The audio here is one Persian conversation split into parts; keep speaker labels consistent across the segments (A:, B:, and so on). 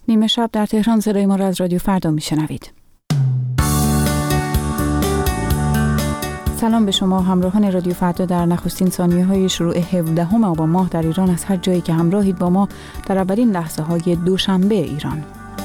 A: نیمه شب در تهران صدای ما را از رادیو فردا میشنوید. سلام به شما همراهان رادیو فردا در نخستین ثانیه‌های شروع 17 آبان ماه در ایران از هر جایی که همراهید با ما در اولین لحظه‌های دوشنبه ایران.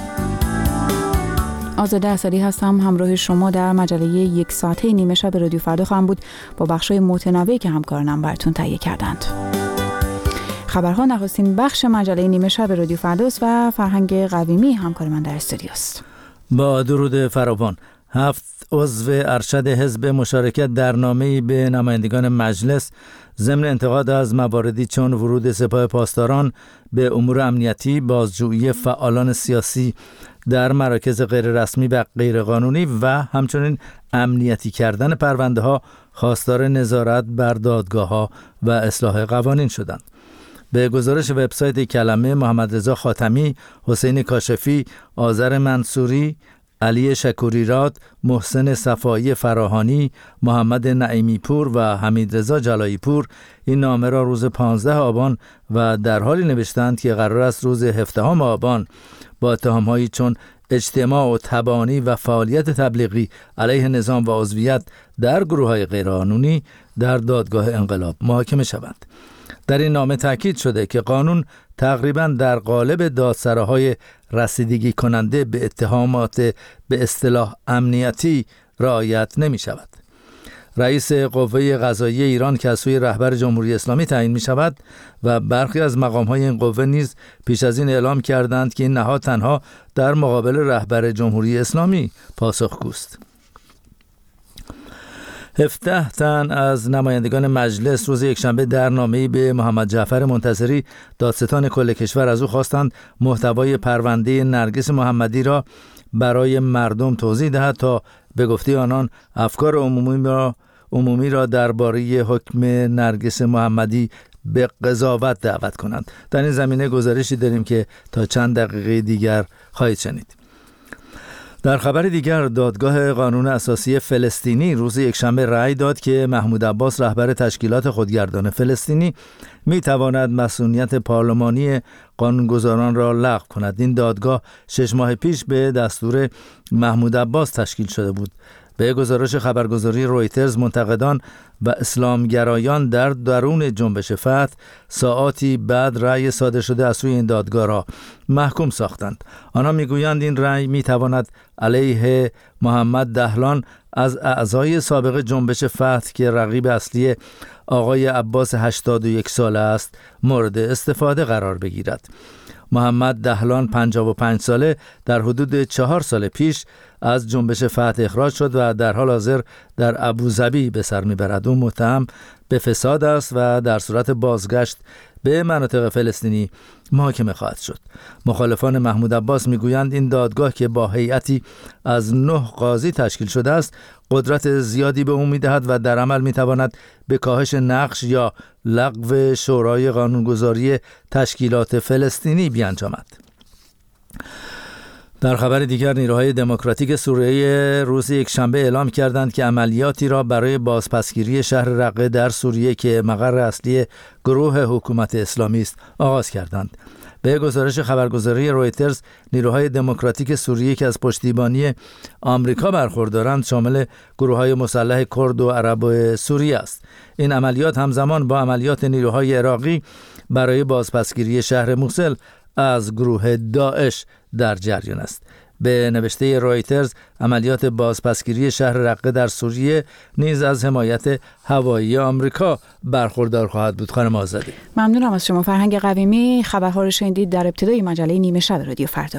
A: آزاده اسدی هستم، همراه شما در مجله یک ساعته نیمه شب رادیو فردا خواهم بود با بخش‌های متنوعی که همکارانم براتون تهیه کردند. خبرها نخستین بخش مجله نیمه شب رادیو فرداست و فرهنگ قویمی همکار من در استودیوست.
B: با درود فراوان. 7 عضو ارشد حزب مشارکت در نامه‌ای به نمایندگان مجلس ضمن انتقاد از مواردی چون ورود سپاه پاسداران به امور امنیتی، بازجویی فعالان سیاسی در مراکز غیر رسمی و غیر قانونی و همچنین امنیتی کردن پرونده ها خواستار نظارت بر دادگاه ها و اصلاح قوانین شدند. به گزارش وبسایت کلمه، محمد رضا خاتمی، حسین کاشفی، آذر منصوری، علی شکوریراد، محسن صفایی فراهانی، محمد نعیمی پور و حمید رضا جلایی پور این نامه را روز 15 آبان و در حالی نوشتند که قرار است روز 17 آبان با اتهام‌هایی چون اجتماع و تبانی و فعالیت تبلیغی علیه نظام و عضویت در گروه‌های غیرقانونی در دادگاه انقلاب محاکمه شوند. در این نامه تاکید شده که قانون تقریباً در قالب دادسراهای رسیدگی کننده به اتهامات به اصطلاح امنیتی رعایت نمی شود. رئیس قوه قضاییه ایران که از سوی رهبر جمهوری اسلامی تعیین می شود و برخی از مقام‌های این قوه نیز پیش از این اعلام کردند که این نهاد تنها در مقابل رهبر جمهوری اسلامی پاسخگوست. 17 تن از نمایندگان مجلس روز یکشنبه در نامه‌ای به محمد جعفر منتصری دادستان کل کشور از او خواستند محتوای پرونده نرگس محمدی را برای مردم توضیح دهد تا به گفته آنان افکار عمومی را درباره حکم نرگس محمدی به قضاوت دعوت کنند. در این زمینه گزارشی داریم که تا چند دقیقه دیگر خواهید شنید. در خبر دیگر، دادگاه قانون اساسی فلسطینی روز یکشنبه رأی داد که محمود عباس رهبر تشکیلات خودگردان فلسطینی می تواند مسئولیت پارلمانی قانونگذاران را لغو کند. این دادگاه 6 ماه پیش به دستور محمود عباس تشکیل شده بود. به گزارش خبرگزاری رویترز، منتقدان و اسلامگرایان در درون جنبش فتح ساعاتی بعد رأی صادر شده از سوی این دادگاه را محکوم ساختند. آنها میگویند این رأی میتواند علیه محمد دهلان از اعضای سابق جنبش فتح که رقیب اصلی آقای عباس 81 ساله است مورد استفاده قرار بگیرد. محمد دهلان 55 ساله در حدود 4 سال پیش از جنبش فتح اخراج شد و در حال حاضر در ابوظبی به سر میبرد. او متهم به فساد است و در صورت بازگشت به مناطق فلسطینی محاکمه خواهد شد. مخالفان محمود عباس میگویند این دادگاه که با هیئتی از 9 قاضی تشکیل شده است قدرت زیادی به او میدهد و در عمل میتواند به کاهش نقش یا لغو شورای قانونگذاری تشکیلات فلسطینی بیانجامد. در خبر دیگر، نیروهای دموکراتیک سوریه روز یکشنبه اعلام کردند که عملیاتی را برای بازپسگیری شهر رقه در سوریه که مقر اصلی گروه حکومت اسلامی است آغاز کردند. به گزارش خبرگزاری رویترز، نیروهای دموکراتیک سوریه که از پشتیبانی آمریکا برخوردارند شامل گروه‌های مسلح کرد و عرب سوریه است. این عملیات همزمان با عملیات نیروهای عراقی برای بازپسگیری شهر موصل از گروه داعش در جریان است. به نوشته رویترز، عملیات بازپسگیری شهر رقه در سوریه نیز از حمایت هوایی آمریکا برخوردار خواهد بود. خانم آزادی،
A: ممنونم از شما. فرهنگ قویمی خبرها رو شنیدید در ابتدای مجله نیمه شب رادیو فردا.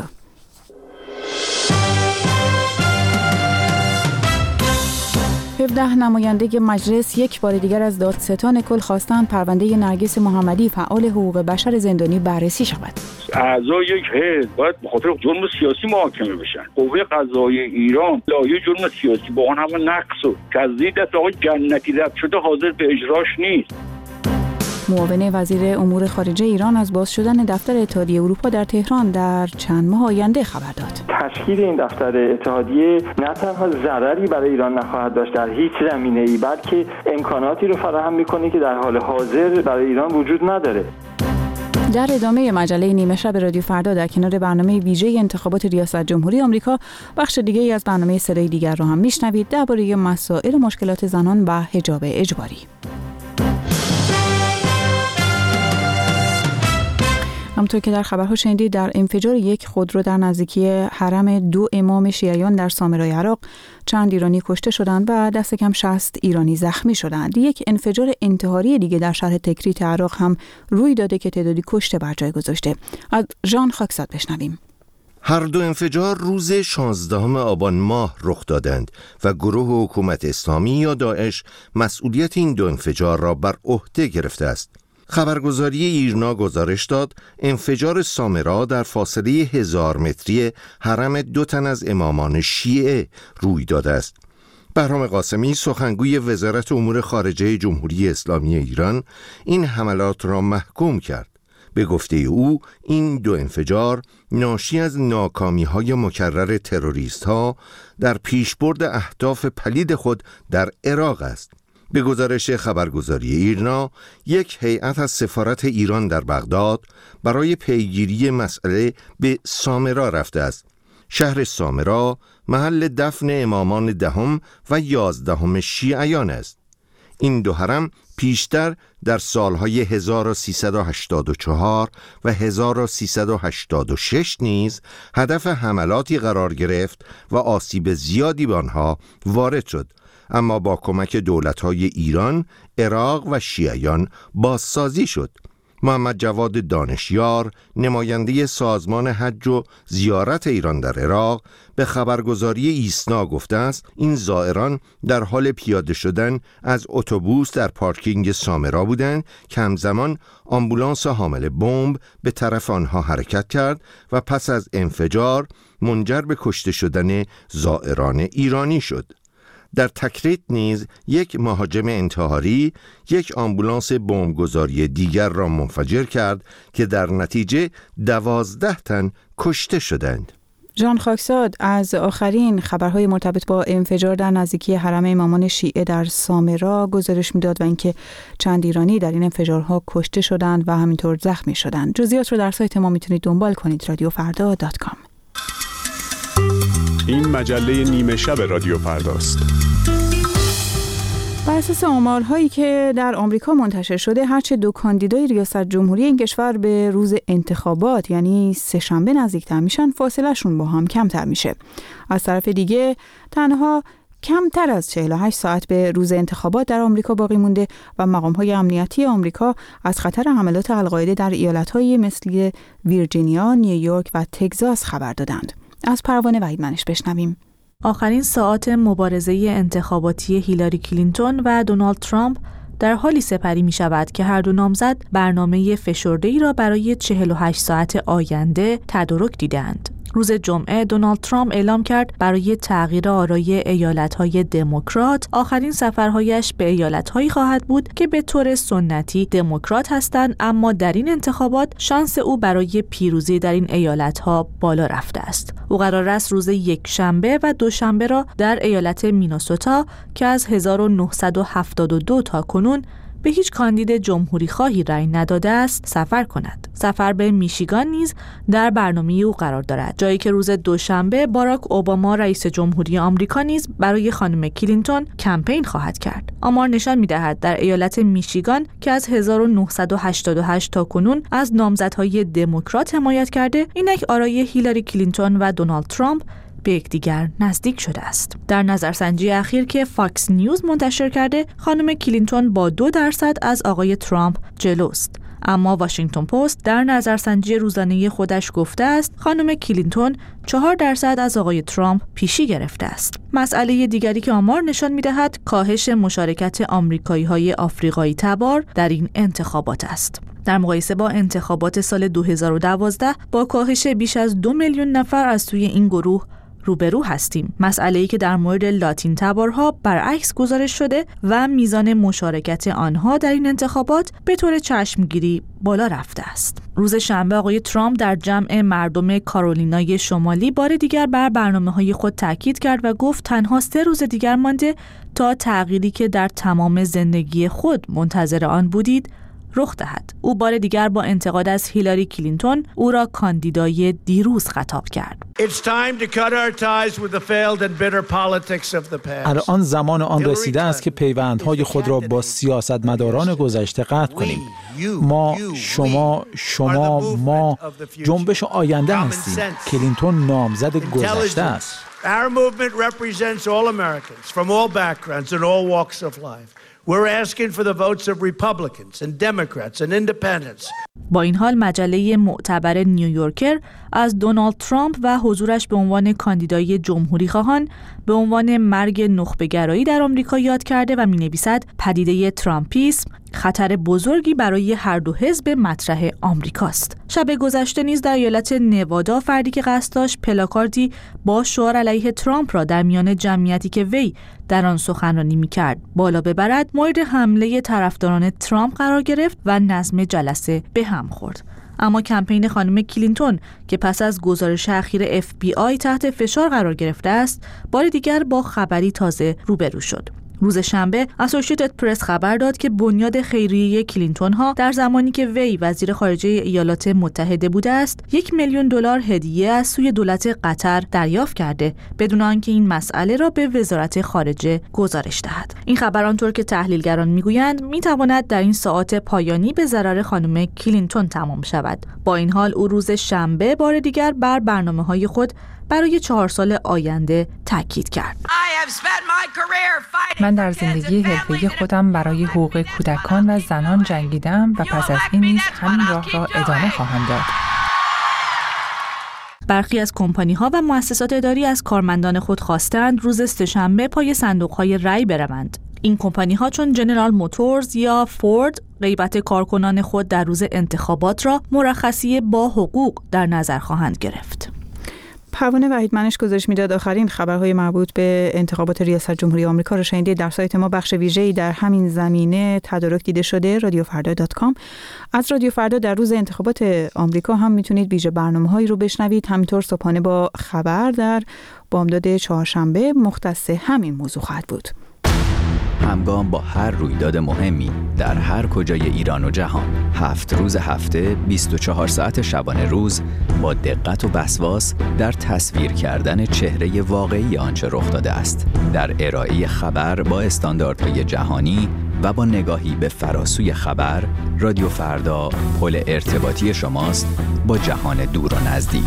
A: 17 نماینده مجلس یک بار دیگر از دادستان کل خواستند پرونده نرگس محمدی فعال حقوق بشر زندانی بررسی شود.
C: اعضای یک حزب باید به خاطر جرم سیاسی محاکمه بشن. قوه قضاییه ایران لایحه جرم سیاسی با آن همه نقص و تزدید دست آقای جنتی رد شده حاضر به اجراش نیست.
A: معاون وزیر امور خارجه ایران از باز شدن دفتر اتحادیه اروپا در تهران در چند ماه آینده خبر داد.
D: تشکیل این دفتر اتحادیه نه تنها ضرری برای ایران نخواهد داشت در هیچ زمینه‌ای، بلکه امکاناتی رو فراهم می‌کنه که در حال حاضر برای ایران وجود نداره.
A: در ادامه مجله نیمه شب رادیو فردا در کنار برنامه ویژه انتخابات ریاست جمهوری آمریکا، بخش دیگه‌ای از برنامه صدای دیگر را هم میشنوید درباره مسائل و مشکلات زنان و حجاب اجباری. همونطور که در خبرها شنیدید، در انفجار یک خودرو در نزدیکی حرم 2 امام شیعیان در سامرای عراق چند ایرانی کشته شدند و دست کم 60 ایرانی زخمی شدند. یک انفجار انتحاری دیگه در شهر تکریت عراق هم روی داده که تعدادی کشته بر جای گذاشته. از ژان خاکزاد بشنویم.
E: هر دو انفجار روز 16 آبان ماه رخ دادند و گروه حکومت اسلامی یا داعش مسئولیت این دو انفجار را بر عهده گرفته است. خبرگزاری ایرنا گزارش داد انفجار سامرا در فاصله 1000 متری حرم 2 تن از امامان شیعه روی داده است. بهرام قاسمی سخنگوی وزارت امور خارجه جمهوری اسلامی ایران این حملات را محکوم کرد. به گفته او این دو انفجار ناشی از ناکامی‌های مکرر تروریست‌ها در پیشبرد اهداف پلید خود در عراق است. به گزارش خبرگزاری ایرنا، یک هیئت از سفارت ایران در بغداد برای پیگیری مسئله به سامرا رفته است. شهر سامرا محل دفن امامان 10 و 11 شیعیان است. این دو حرم پیشتر در سالهای 1384 و 1386 نیز هدف حملاتی قرار گرفت و آسیب زیادی به آنها وارد شد، اما با کمک دولت‌های ایران، عراق و شیعیان بازسازی شد. محمد جواد دانشیار، نماینده سازمان حج و زیارت ایران در عراق، به خبرگزاری ایسنا گفته است این زائران در حال پیاده شدن از اتوبوس در پارکینگ سامرا بودند که همزمان آمبولانس حامل بمب به طرف آنها حرکت کرد و پس از انفجار منجر به کشته شدن زائران ایرانی شد. در تکریت نیز یک مهاجم انتحاری یک آمبولانس بمبگذاری دیگر را منفجر کرد که در نتیجه 12 تن کشته شدند.
A: ژان خاکزاد از آخرین خبرهای مرتبط با انفجار در نزدیکی حرم امامان شیعه در سامرا گزارش میداد و اینکه چند ایرانی در این انفجارها کشته شدند و همینطور زخمی شدند. جزئیات رو در سایت ما میتونید دنبال کنید، radiofarda.com.
F: این مجله نیمه شب رادیو فرداست.
A: بر اساس آمارهایی که در آمریکا منتشر شده، هرچه دو کاندیدای ریاست جمهوری این کشور به روز انتخابات یعنی سه‌شنبه نزدیکتر میشن، فاصلهشون با هم کمتر میشه. از طرف دیگه تنها کمتر از 48 ساعت به روز انتخابات در آمریکا باقی مونده و مقام‌های امنیتی آمریکا از خطر حملات القاعده در ایالت‌های مثل ویرجینیا، نیویورک و تگزاس خبر دادند. از پروانه وحیدمنش بشنویم.
G: آخرین ساعات مبارزه انتخاباتی هیلاری کلینتون و دونالد ترامپ در حالی سپری می شود که هر دو نامزد برنامه فشرده‌ای را برای 48 ساعت آینده تدارک دیدند. روز جمعه دونالد ترامپ اعلام کرد برای تغییر آرای ایالت‌های دموکرات آخرین سفرهایش به ایالت‌هایی خواهد بود که به طور سنتی دموکرات هستند، اما در این انتخابات شانس او برای پیروزی در این ایالت‌ها بالا رفته است. او قرار است روز یکشنبه و دوشنبه را در ایالت میناسوتا که از 1972 تا کنون به هیچ کاندید جمهوری خواهی رأی نداده است سفر کند. سفر به میشیگان نیز در برنامه او قرار دارد، جایی که روز دوشنبه باراک اوباما رئیس جمهوری آمریکا نیز برای خانم کلینتون کمپین خواهد کرد. آمار نشان می‌دهد در ایالت میشیگان که از 1988 تا کنون از نامزدهای دموکرات حمایت کرده، اینک آرای هیلاری کلینتون و دونالد ترامپ به یکدیگر نزدیک شده است. در نظرسنجی اخیر که فاکس نیوز منتشر کرده، خانم کلینتون با 2% از آقای ترامپ جلوست. اما واشنگتن پست در نظرسنجی روزانه خودش گفته است خانم کلینتون 4% از آقای ترامپ پیشی گرفته است. مسئله دیگری که آمار نشان می‌دهد کاهش مشارکت آمریکایی‌های آفریقایی تبار در این انتخابات است. در مقایسه با انتخابات سال 2012 با کاهش بیش از 2 میلیون نفر از سوی این گروه روبرو هستیم. مسئله‌ای که در مورد لاتین تبارها برعکس گزارش شده و میزان مشارکت آنها در این انتخابات به طور چشمگیری بالا رفته است. روز شنبه آقای ترامپ در جمع مردم کارولینای شمالی بار دیگر بر برنامه‌های خود تاکید کرد و گفت تنها 3 روز دیگر مانده تا تغییری که در تمام زندگی خود منتظر آن بودید رخ دهد. او بار دیگر با انتقاد از هیلاری کلینتون او را کاندیدای دیروز خطاب کرد.
H: الان زمان آن رسیده است که پیوندهای خود را با سیاستمداران گذشته قطع کنیم. ما، ما جنبش آینده هستیم. کلینتون نامزد گذشته است.
I: Our movement represents all Americans from all backgrounds and all walks of life. We're asking for the votes of Republicans and Democrats and Independents.
G: با این حال مجله معتبر نیویورکر از دونالد ترامپ و حضورش به عنوان کاندیدای جمهوری خواهان به عنوان مرگ نخبه‌گرایی در آمریکا یاد کرده و می‌نویسد پدیده ترامپیسم خطر بزرگی برای هر دو حزب مطرح آمریکاست. شب گذشته نیز در ایالت نوادا فردی که قصد داشت پلاکاردی با شعار علیه ترامپ را در میان جمعیتی که وی در آن سخنرانی می‌کرد بالا ببرد، مورد حمله طرفداران ترامپ قرار گرفت و نظم جلسه به هم خورد. اما کمپین خانم کلینتون که پس از گزارش اخیر FBI تحت فشار قرار گرفته است، بار دیگر با خبری تازه روبرو شد. روز شنبه اسوسییتد پرس خبر داد که بنیاد خیریه کلینتون ها در زمانی که وی وزیر خارجه ایالات متحده بوده است، $1,000,000 هدیه از سوی دولت قطر دریافت کرده بدون آنکه این مسئله را به وزارت خارجه گزارش دهد. این خبر آنطور که تحلیلگران میگویند میتواند در این ساعات پایانی به ضرر خانم کلینتون تمام شود. با این حال او روز شنبه بار دیگر بر برنامه‌های خود برای 4 سال آینده تاکید کرد.
J: من در زندگی حرفه‌ای خودم برای حقوق کودکان و زنان جنگیدم و پس از این نیز همین راه را ادامه خواهم داد.
G: برخی از کمپانی‌ها و مؤسسات اداری از کارمندان خود خواستند روز سه‌شنبه پای صندوق‌های رای بروند. این کمپانی‌ها چون جنرال موتورز یا فورد غیبت کارکنان خود در روز انتخابات را مرخصی با حقوق در نظر خواهند گرفت.
A: پروانه وحیدمنش گزارش میداد. آخرین خبرهای مربوط به انتخابات ریاست جمهوری آمریکا را شنیدید. در سایت ما بخش ویژه‌ای در همین زمینه تدارک دیده شده، رادیوفردا.com. از رادیو فردا در روز انتخابات آمریکا هم میتونید ویژه برنامه‌هایی رو بشنوید. همینطور صبحانه با خبر در بامداد چهارشنبه مختص همین موضوع خواهد بود.
K: همگام با هر رویداد مهمی در هر کجای ایران و جهان، 7 روز هفته، 24 ساعت شبانه روز، با دقت و وسواس در تصویر کردن چهره واقعی آنچه رخ داده است، در ارائه خبر با استانداردهای جهانی و با نگاهی به فراسوی خبر، رادیو فردا پل ارتباطی شماست با جهان دور و نزدیک.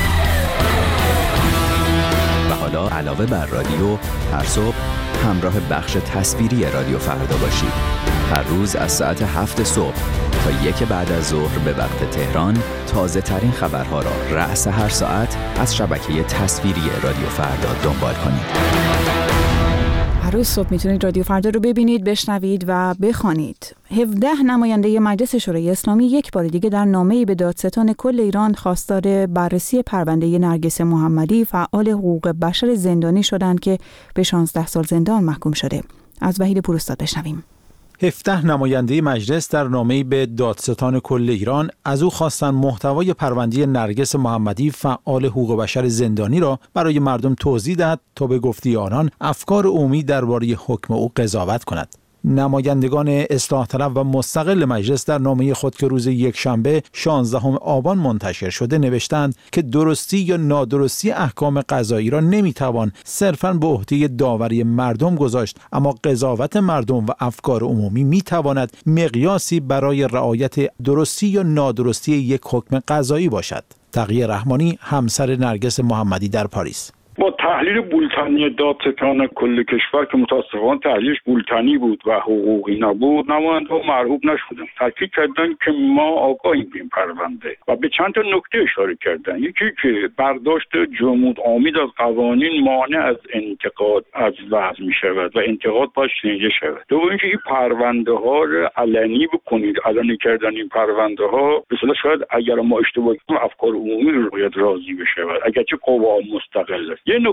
K: و حالا علاوه بر رادیو، هر صبح همراه بخش تصویری رادیو فردا باشید. هر روز از ساعت 7 صبح تا 1 بعد از ظهر به وقت تهران، تازه ترین خبرها را رأس هر ساعت از شبکه تصویری رادیو فردا دنبال کنید.
A: هر روز صبح میتونید رادیو فردا رو ببینید، بشنوید و بخوانید. 17 نماینده مجلس شورای اسلامی یک بار دیگه در نامه‌ای به دادستان کل ایران خواستار بررسی پرونده نرگس محمدی فعال حقوق بشر زندانی شدند که به 16 سال زندان محکوم شده. از وحید پوراستاد بشنویم.
H: 17 نماینده مجلس در نامه‌ای به دادستان کل ایران از او خواستند محتوای پرونده نرگس محمدی فعال حقوق بشر زندانی را برای مردم توضیح دهد تا به گفته آنان افکار عمومی درباره حکم او قضاوت کند. نمایندگان اصلاح طلب و مستقل مجلس در نامه خود که روز یکشنبه 16 آبان منتشر شده نوشتند که درستی یا نادرستی احکام قضایی را نمیتوان صرفاً به عهده داوری مردم گذاشت، اما قضاوت مردم و افکار عمومی میتواند مقیاسی برای رعایت درستی یا نادرستی یک حکم قضایی باشد. تقی رحمانی، همسر نرگس محمدی در پاریس:
C: با تحلیل بولتنی دادستان کل کشور که متاسفانه تحلیلش بولتنی بود و حقوقی نبود، نماینده‌ها مرغوب نشدن. تاکید کردن که ما آگاهیم به این پرونده و به چند تا نکته اشاره کردن. یکی که برداشت جمود آمیز از قوانین مانع از انتقاد از وضع می شود و انتقاد باید شنیده شود. دوم اینکه این پرونده ها رو علنی بکنید. علنی کردن این پرونده ها به اصطلاح شاید اگر ما اشتباه کنیم افکار عمومی رو باید راضی بشه، اگرچه قوا مستقل است. یه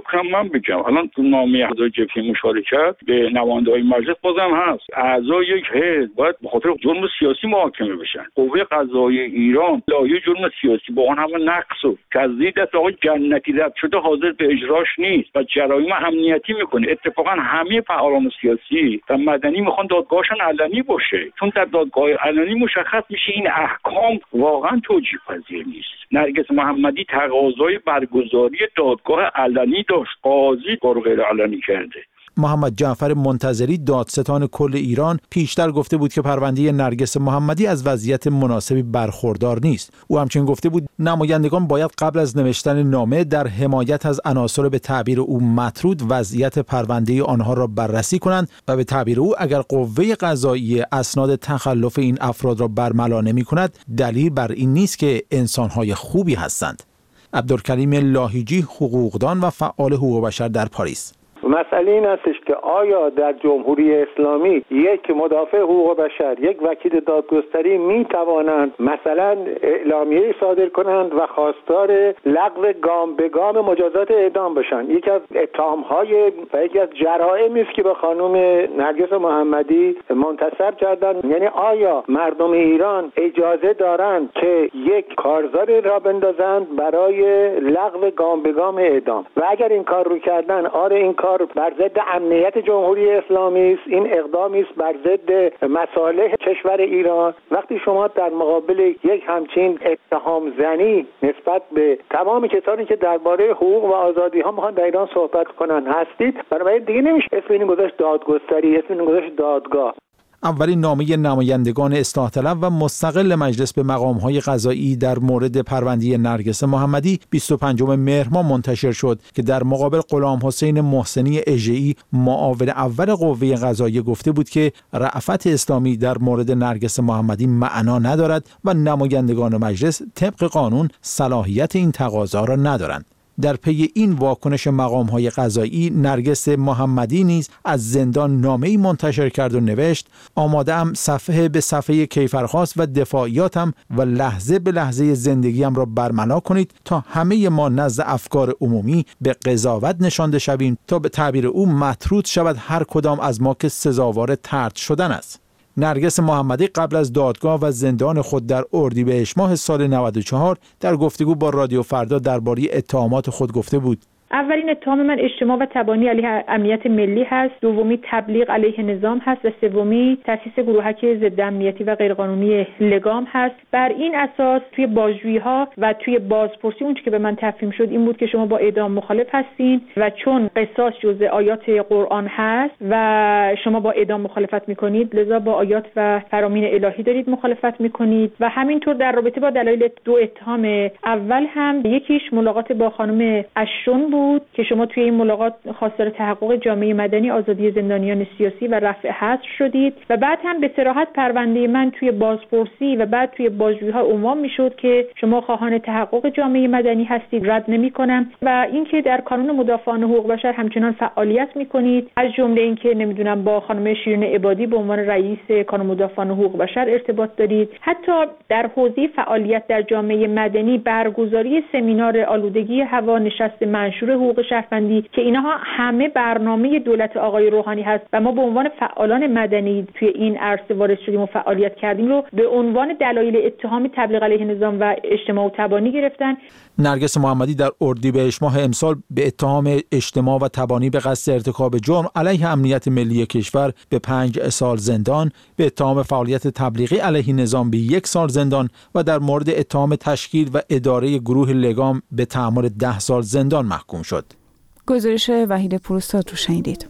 C: نکته من بگم. الان تو نامه اعضای جبهه مشارکت به نماینده‌های مجلس بازم هست اعضای یک حزب باید به خاطر جرم سیاسی محاکمه بشن. قوه قضاییه ایران لایحه جرم سیاسی با اون همه نقص و تزدید دست آقای جنتی رد شده حاضر به اجراش نیست و جرایم امنیتی میکنه. اتفاقا همه فعالان سیاسی و مدنی میخوان دادگاهشون علنی باشه، چون در دادگاه علنی مشخص میشه این احکام واقعا توجیه پذیر نیست. نرگس محمدی تقاضای برگزاری دادگاه علنی داشت، قاضی کارو غیر علنی کرده.
H: محمد جعفر منتظری دادستان کل ایران پیشتر گفته بود که پرونده نرگس محمدی از وضعیت مناسبی برخوردار نیست. او همچنین گفته بود نمایندگان باید قبل از نوشتن نامه در حمایت از عناصر به تعبیر او مطرود وضعیت پرونده آنها را بررسی کنند و به تعبیر او اگر قوه قضاییه اسناد تخلف این افراد را برملا نمی‌کند دلیل بر این نیست که انسان‌های خوبی هستند. عبدالکریم لاهیجی حقوقدان و فعال حقوق بشر در پاریس:
L: مسئله این استش که آیا در جمهوری اسلامی یک مدافع حقوق بشر، یک وکیل دادگستری می توانند مثلا اعلامیه صادر کنند و خواستار لغو گام به گام مجازات اعدام بشن؟ یکی از اتهام‌های و یکی از جرائمی است که به خانم نرگس محمدی منتسب کردن. یعنی آیا مردم ایران اجازه دارند که یک کارزاری را بندازند برای لغو گام به گام اعدام؟ و اگر این کار رو کردن، آره این کار بر ضد امنیت جمهوری اسلامی است، این اقدامی است بر ضد مصالح کشور ایران. وقتی شما در مقابل یک همچین اتهام زنی نسبت به تمام کسانی که درباره حقوق و آزادی ها میخوان در ایران صحبت کنن هستید، بنابراین دیگه نمیشه اسم این گذاشت دادگستری، اسم این گذاشت دادگاه.
H: اولین نامه نمایندگان اصلاح طلب و مستقل مجلس به مقام‌های قضایی در مورد پرونده نرگس محمدی 25 مهر ماه منتشر شد که در مقابل غلام حسین محسنی اژه‌ای معاون اول قوه قضاییه گفته بود که رأفت اسلامی در مورد نرگس محمدی معنا ندارد و نمایندگان مجلس طبق قانون صلاحیت این تقاضا را ندارند. در پی این واکنش مقام‌های قضایی، نرگس محمدی نیز از زندان نامه‌ای منتشر کرد و نوشت: آماده‌ام صفحه به صفحه کیفرخواست و دفاعیاتم و لحظه به لحظه زندگیم را برملا کنید تا همه ما نزد افکار عمومی به قضاوت نشانده شویم تا به تعبیر او مطرود شود هر کدام از ما که سزاوار طرد شدن است. نرگس محمدی قبل از دادگاه و زندان خود در اردیبهشت ماه سال 94 در گفتگو با رادیو فردا درباره اتهامات خود گفته بود:
M: اولین اتهام من اجتماع و تبانی علیه امنیت ملی هست، دومی تبلیغ علیه نظام هست و سومی تأسیس گروهک ضد امنیتی و غیرقانونی لگام هست. بر این اساس توی بازجویی‌ها و توی بازپرسی اون که به من تفهیم شد این بود که شما با اعدام مخالف هستین و چون قصاص جزء آیات قرآن هست و شما با اعدام مخالفت میکنید لذا با آیات و فرامین الهی دارید مخالفت میکنید. و همینطور در رابطه با دلایل دو اتهام اول هم یکیش ملاقات با خانم اشون بود که شما توی این ملاقات خواستار تحقق جامعه مدنی، آزادی زندانیان سیاسی و رفع حظر شدید و بعد هم به صراحت پرونده من توی بازپرسی و بعد توی بازجویی‌ها عنوان میشد که شما خواهان تحقق جامعه مدنی هستید، رد نمی‌کنم و اینکه در کانون مدافعان حقوق بشر همچنان فعالیت می‌کنید، از جمله اینکه نمیدونم با خانم شیرین عبادی به عنوان رئیس کانون مدافعان حقوق بشر ارتباط دارید. حتی در حوزه فعالیت در جامعه مدنی برگزاری سمینار آلودگی هوا، نشست منشور حقوق شهروندی که اینها همه برنامه دولت آقای روحانی هست و ما به عنوان فعالان مدنی توی این عرصه وارد شدیم و فعالیت کردیم رو به عنوان دلایل اتهام تبلیغ علیه نظام و اجتماع و تبانی گرفتن.
H: نرگس محمدی در اردیبهشت ماه امسال به اتهام اجتماع و تبانی به قصد ارتکاب جرم علیه امنیت ملی کشور به 5 سال زندان، به اتهام فعالیت تبلیغی علیه نظام به 1 سال زندان و در مورد اتهام تشکیل و اداره گروه لگام به تحمل 10 سال زندان محکوم شد.
A: گزارش وحید پوراستاد رو شنیدید.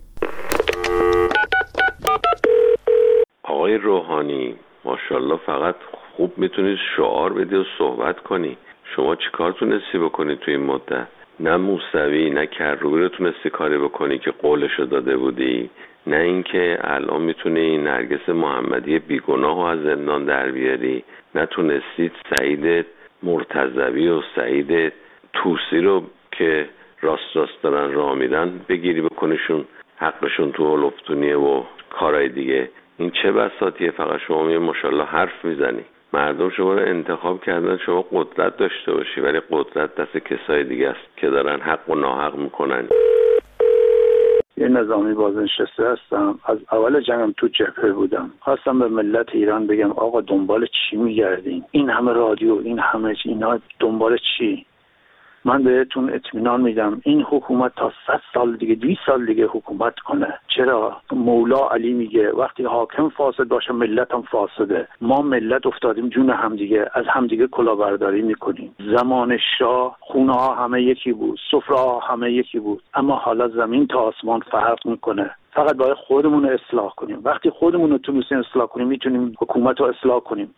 N: آقای روحانی ماشاءالله فقط خوب میتونید شعار بدی و صحبت کنی. شما چی کار تونستی بکنی توی این مدت؟ نه موسوی نه کروبی رو تونستی کاری بکنی که قولشو داده بودی، نه اینکه الان میتونی نرگس محمدی بیگناه رو از زندان در بیاری، نه تونستید سعید مرتضوی و سعید توسی رو که راست دارن راه میرن بگیری بکنیشون حقشون تو لفتونیه و کارهای دیگه. این چه بساطیه؟ فقط شما ماشاءالله حرف میزنی. مردم شما رو انتخاب کردن شما قدرت داشته باشی، ولی قدرت دست کسای دیگه است که دارن حق و ناحق میکنن.
O: یه نظامی بازنشسته هستم. از اول جنگم تو جبهه بودم. خواستم به ملت ایران بگم آقا دنبال چی میگردین؟ این همه رادیو، این همه اینا دنبال چی؟ من بهتون اطمینان میدم این حکومت تا 100 سال دیگه 20 سال دیگه حکومت کنه. چرا؟ مولا علی میگه وقتی حاکم فاسد باشه ملت هم فاسده. ما ملت افتادیم جون همدیگه، از همدیگه کلاهبرداری میکنیم. زمان شاه خونه ها همه یکی بود، سفره ها همه یکی بود، اما حالا زمین تا آسمان فرق میکنه. فقط باید خودمون رو اصلاح کنیم. وقتی خودمون رو تونستیم اصلاح کنیم میتونیم حکومت رو اصلاح کنیم.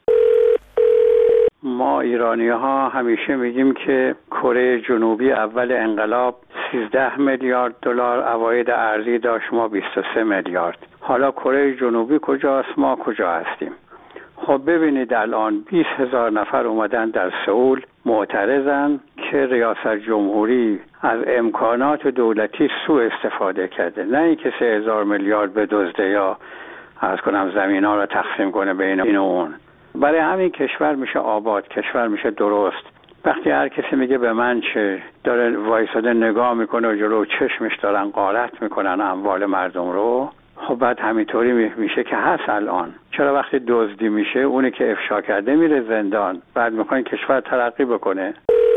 P: ما ایرانی‌ها همیشه میگیم که کره جنوبی اول انقلاب 13 میلیارد دلار عواید ارزی داشت، ما 23 میلیارد. حالا کره جنوبی کجاست، ما کجا هستیم؟ خب ببینید الان 20,000 نفر اومدن در سئول معترضن که ریاست جمهوری از امکانات دولتی سوء استفاده کرده، نه اینکه 3,000 میلیارد بدزده یا عرض کنم زمینا رو تقسیم کنه بین این و اون. برای همین کشور میشه آباد، کشور میشه درست. وقتی هر کسی میگه به من چه، داره وایساده نگاه میکنه و جلو چشمش دارن غارت میکنن اموال مردم رو، خب بعد همینطوری میشه که هست الان. چرا وقتی دزدی میشه اونی که افشا کرده میره زندان، بعد میخوان کشور ترقی بکنه؟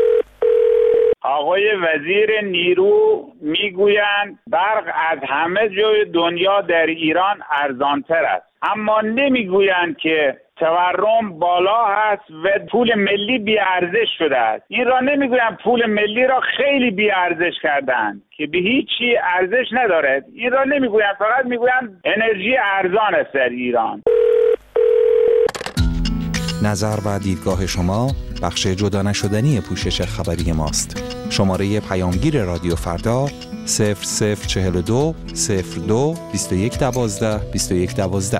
Q: آقای وزیر نیرو میگویند برق از همه جای دنیا در ایران ارزانتر است، اما نمیگویند که تورم بالا هست و پول ملی بی ارزش شده است. این را نمیگویند پول ملی را خیلی بی ارزش کردند که به هیچی ارزش ندارد. این را نمیگویند، فقط میگویند انرژی ارزان است در ایران.
R: نظر و دیدگاه شما بخش جدا نشدنی پوشش خبری ماست. شماره پیامگیر رادیو فردا 0042 02 21 12 21 12.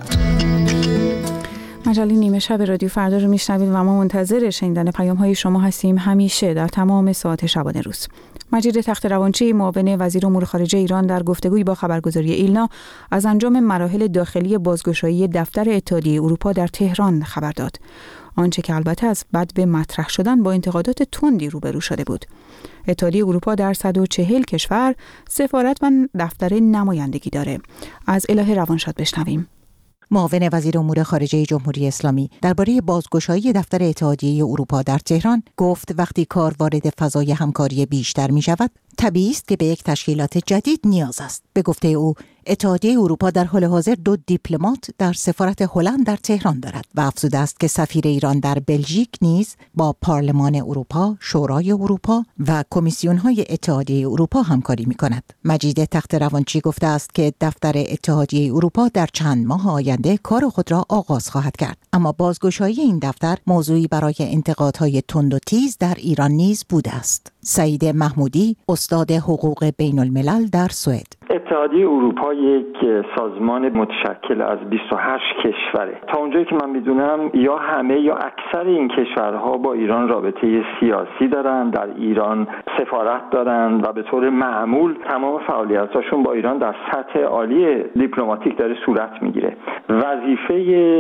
A: مجله نیمه شب رادیو فردا رو میشنوید و ما منتظر شنیدن پیام‌های شما هستیم همیشه در تمام ساعات شبانه روز. مجید تخت روانچی معاون وزیر امور خارجه ایران در گفتگویی با خبرگزاری ایلنا از انجام مراحل داخلی بازگشایی دفتر اتحادیه اروپا در تهران خبر داد. آنچه که البته از بد به مطرح شدن با انتقادات تندی روبرو شده بود. اتحادیه اروپا در 140 کشور سفارت و دفتر نمایندگی داره. از الهه روانشاد بشنویم.
S: معاون وزیر امور خارجه جمهوری اسلامی درباره بازگشایی دفتر اتحادیه اروپا در تهران گفت وقتی کار وارد فضای همکاری بیشتر می شود، طبیعی است که به یک تشکیلات جدید نیاز است. به گفته او، اتحادیه اروپا در حال حاضر 2 دیپلمات در سفارت هلند در تهران دارد و افزوده است که سفیر ایران در بلژیک نیز با پارلمان اروپا، شورای اروپا و کمیسیون‌های اتحادیه اروپا همکاری می‌کند. مجید تخت روانچی گفته است که دفتر اتحادیه اروپا در چند ماه آینده کار خود را آغاز خواهد کرد، اما بازگشایی این دفتر موضوعی برای انتقادهای تند و تیز در ایران نیز بوده است. سعید محمودی، استاد حقوق بین الملل در سوئد:
D: اتحادیه اروپا یک سازمان متشکل از 28 کشوره. تا اونجایی که من میدونم یا همه یا اکثر این کشورها با ایران رابطه سیاسی دارن، در ایران سفارت دارن و به طور معمول تمام فعالیتاشون با ایران در سطح عالی دیپلماتیک داره صورت میگیره. وظیفه